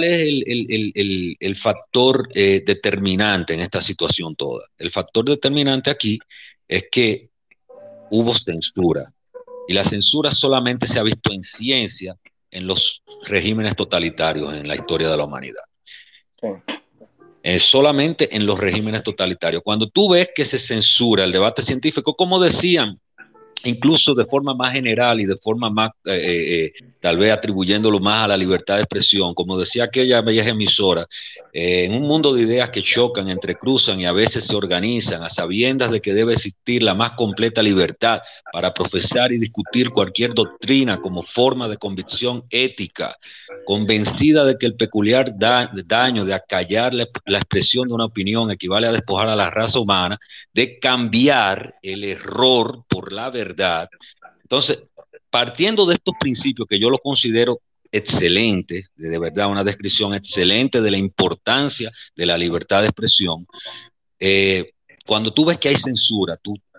el factor determinante en esta situación toda? El factor determinante aquí es que hubo censura. Y la censura solamente se ha visto en ciencia en los regímenes totalitarios en la historia de la humanidad. Sí. Solamente en los regímenes totalitarios. Cuando tú ves que se censura el debate científico, como decían, incluso de forma más general y de forma más, tal vez atribuyéndolo más a la libertad de expresión, como decía aquella bella emisora, en un mundo de ideas que chocan, entrecruzan y a veces se organizan a sabiendas de que debe existir la más completa libertad para profesar y discutir cualquier doctrina como forma de convicción ética, convencida de que el peculiar daño de acallar la expresión de una opinión equivale a despojar a la raza humana, de cambiar el error por la verdad. Entonces, partiendo de estos principios que yo los considero excelentes, de verdad una descripción excelente de la importancia de la libertad de expresión, cuando tú ves que hay censura, tú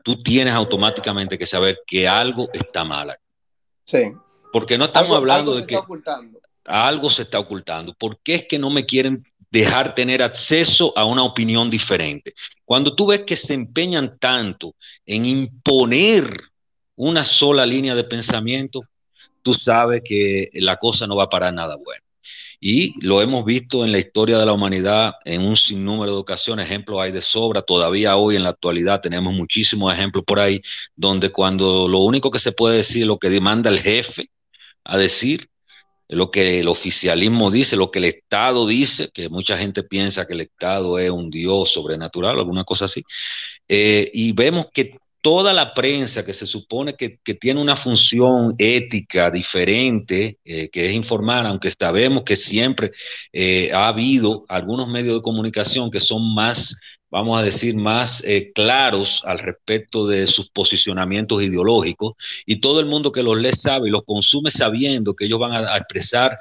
tú tienes automáticamente que saber que algo está mal. Sí. Porque no estamos hablando de que ocultando. Algo se está ocultando. ¿Por qué es que no me quieren dejar tener acceso a una opinión diferente? Cuando tú ves que se empeñan tanto en imponer una sola línea de pensamiento, tú sabes que la cosa no va a parar nada bueno. Y lo hemos visto en la historia de la humanidad en un sinnúmero de ocasiones, ejemplos hay de sobra, todavía hoy en la actualidad tenemos muchísimos ejemplos por ahí, donde cuando lo único que se puede decir es lo que demanda el jefe a decir, lo que el oficialismo dice, lo que el Estado dice, que mucha gente piensa que el Estado es un Dios sobrenatural, alguna cosa así, y vemos que toda la prensa que se supone que tiene una función ética diferente, que es informar, aunque sabemos que siempre ha habido algunos medios de comunicación que son más, vamos a decir, más claros al respecto de sus posicionamientos ideológicos, y todo el mundo que los lee sabe y los consume sabiendo que ellos van a expresar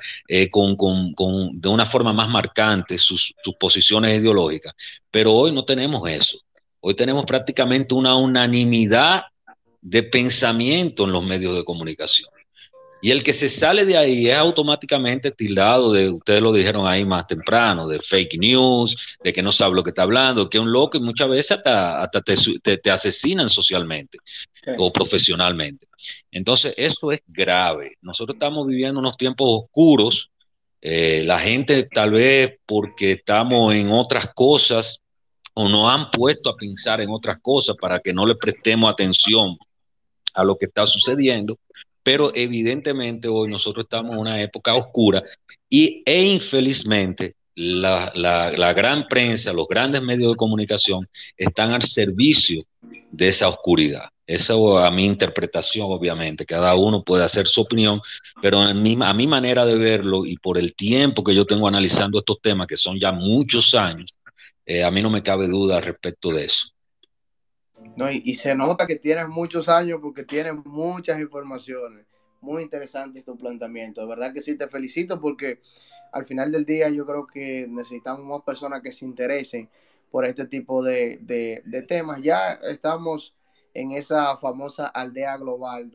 de una forma más marcante sus posiciones ideológicas. Pero hoy no tenemos eso. Hoy tenemos prácticamente una unanimidad de pensamiento en los medios de comunicación. Y el que se sale de ahí es automáticamente tildado de, ustedes lo dijeron ahí más temprano, de fake news, de que no sabe lo que está hablando, que es un loco y muchas veces hasta te asesinan socialmente o profesionalmente. Entonces, eso es grave. Nosotros estamos viviendo unos tiempos oscuros. La gente tal vez porque estamos en otras cosas o nos han puesto a pensar en otras cosas para que no le prestemos atención a lo que está sucediendo, pero evidentemente hoy nosotros estamos en una época oscura e infelizmente la gran prensa, los grandes medios de comunicación están al servicio de esa oscuridad. Esa a mi interpretación, obviamente, cada uno puede hacer su opinión, pero a mi manera de verlo y por el tiempo que yo tengo analizando estos temas, que son ya muchos años, a mí no me cabe duda respecto de eso. No, y se nota que tienes muchos años porque tienes muchas informaciones. Muy interesante tu planteamiento. De verdad que sí, te felicito porque al final del día yo creo que necesitamos más personas que se interesen por este tipo de temas. Ya estamos en esa famosa aldea global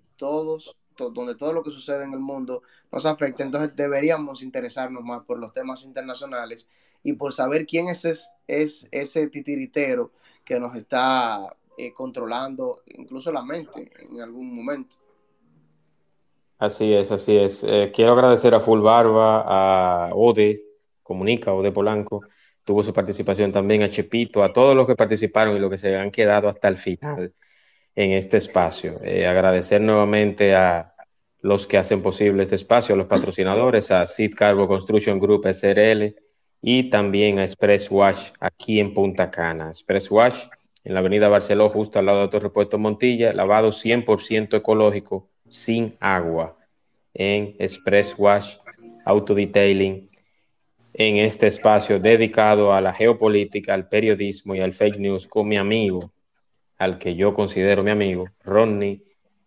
donde todo lo que sucede en el mundo nos afecta. Entonces deberíamos interesarnos más por los temas internacionales y por saber quién es ese titiritero que nos está controlando incluso la mente en algún momento. Así es, así es. Quiero agradecer a Full Barba, a Ode, Comunica, Ode Polanco, tuvo su participación también, a Chepito, a todos los que participaron y los que se han quedado hasta el final en este espacio. Agradecer nuevamente a los que hacen posible este espacio, a los patrocinadores, a Seed Cargo Construction Group SRL y también a Express Wash aquí en Punta Cana. Express Wash en la avenida Barceló, justo al lado de Autorepuesto Montilla, lavado 100% ecológico, sin agua, en Express Wash Auto Detailing, en este espacio dedicado a la geopolítica, al periodismo y al fake news con mi amigo, al que yo considero mi amigo, Ronnie,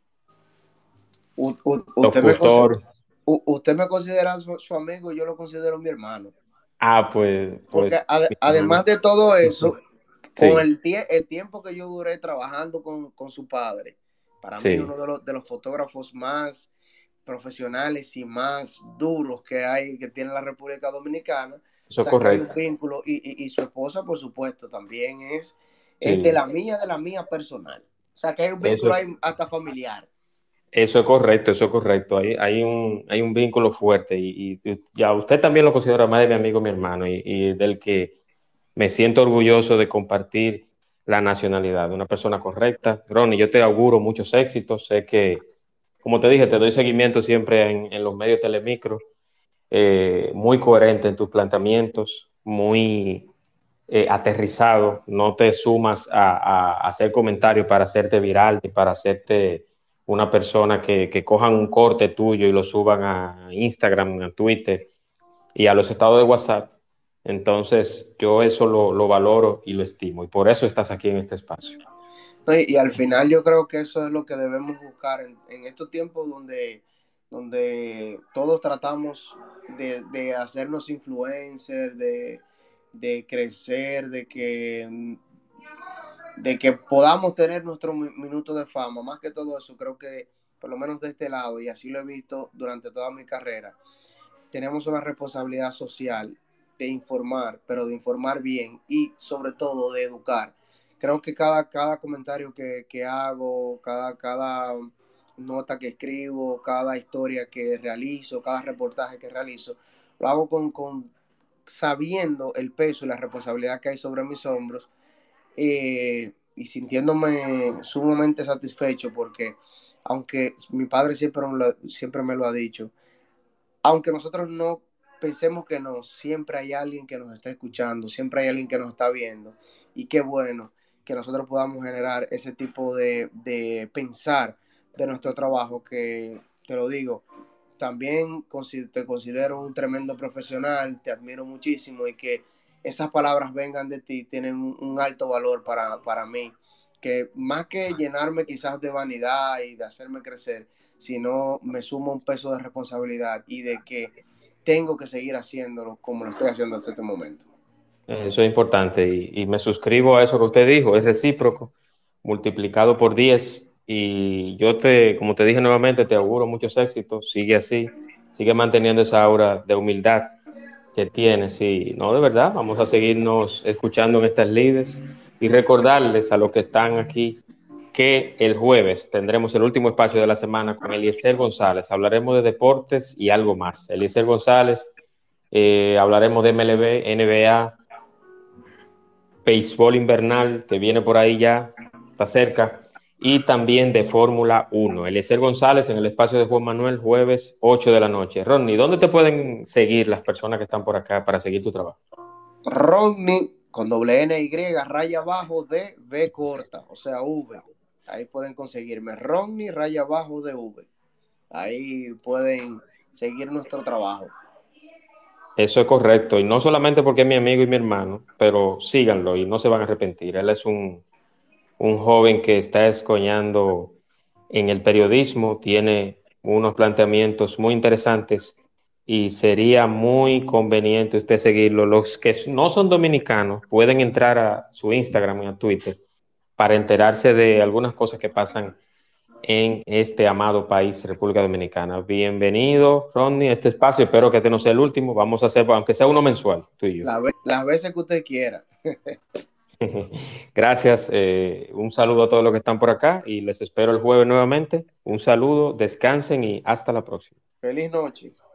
locutor. Usted me considera su amigo y yo lo considero mi hermano. Pues. Porque además de todo eso, sí. con el tiempo que yo duré trabajando con su padre, para mí uno de los fotógrafos más profesionales y más duros que tiene la República Dominicana. Eso es correcto. Hay un vínculo y su esposa, por supuesto, también es de la mía personal. O sea, que hay un vínculo ahí hasta familiar. Eso es correcto, eso es correcto. Hay un vínculo fuerte y ya usted también lo considera más de mi amigo, mi hermano, y del que me siento orgulloso de compartir la nacionalidad, de una persona correcta. Ronnie, yo te auguro muchos éxitos. Sé que, como te dije, te doy seguimiento siempre en los medios Telemicro, muy coherente en tus planteamientos, muy aterrizado, no te sumas a hacer comentarios para hacerte viral ni para hacerte una persona que cojan un corte tuyo y lo suban a Instagram, a Twitter y a los estados de WhatsApp. Entonces yo eso lo valoro y lo estimo y por eso estás aquí en este espacio. Y al final yo creo que eso es lo que debemos buscar en estos tiempos donde todos tratamos de hacernos influencers, de crecer, de que podamos tener nuestro minuto de fama. Más que todo eso, creo que por lo menos de este lado, y así lo he visto durante toda mi carrera, tenemos una responsabilidad social de informar, pero de informar bien y sobre todo de educar. Creo que cada comentario que hago, cada nota que escribo, cada historia que realizo, cada reportaje que realizo, lo hago con sabiendo el peso y la responsabilidad que hay sobre mis hombros, y sintiéndome sumamente satisfecho porque aunque mi padre siempre me lo ha dicho, aunque nosotros no pensemos que no, siempre hay alguien que nos está escuchando, siempre hay alguien que nos está viendo, y qué bueno que nosotros podamos generar ese tipo de pensar de nuestro trabajo, que te lo digo, también te considero un tremendo profesional, te admiro muchísimo, y que esas palabras vengan de ti tienen un alto valor para mí, que más que llenarme quizás de vanidad y de hacerme crecer, sino me suma un peso de responsabilidad y de que tengo que seguir haciéndolo como lo estoy haciendo hasta este momento. Eso es importante y me suscribo a eso que usted dijo, es recíproco, multiplicado por 10 y yo como te dije nuevamente, te auguro muchos éxitos, sigue así, sigue manteniendo esa aura de humildad que tienes y no, de verdad, vamos a seguirnos escuchando en estas lides y recordarles a los que están aquí que el jueves tendremos el último espacio de la semana con Eliezer González, hablaremos de deportes y algo más. Eliezer González, hablaremos de MLB, NBA, béisbol invernal, que viene por ahí ya, está cerca, y también de Fórmula 1. Eliezer González en el espacio de Juan Manuel, jueves 8 de la noche. Ronnie, ¿dónde te pueden seguir las personas que están por acá para seguir tu trabajo? Ronnie con doble NY, raya abajo de V corta, o sea, V. Ahí pueden conseguirme. Ronnie, raya abajo de V. Ahí pueden seguir nuestro trabajo. Eso es correcto, y no solamente porque es mi amigo y mi hermano, pero síganlo y no se van a arrepentir. Él es un joven que está escoñando en el periodismo, tiene unos planteamientos muy interesantes y sería muy conveniente usted seguirlo. Los que no son dominicanos pueden entrar a su Instagram y a Twitter para enterarse de algunas cosas que pasan en este amado país, República Dominicana. Bienvenido, Ronnie, a este espacio. Espero que este no sea el último. Vamos a hacer, aunque sea uno mensual, tú y yo. Las veces que usted quiera. Gracias. Un saludo a todos los que están por acá y les espero el jueves nuevamente. Un saludo, descansen y hasta la próxima. Feliz noche.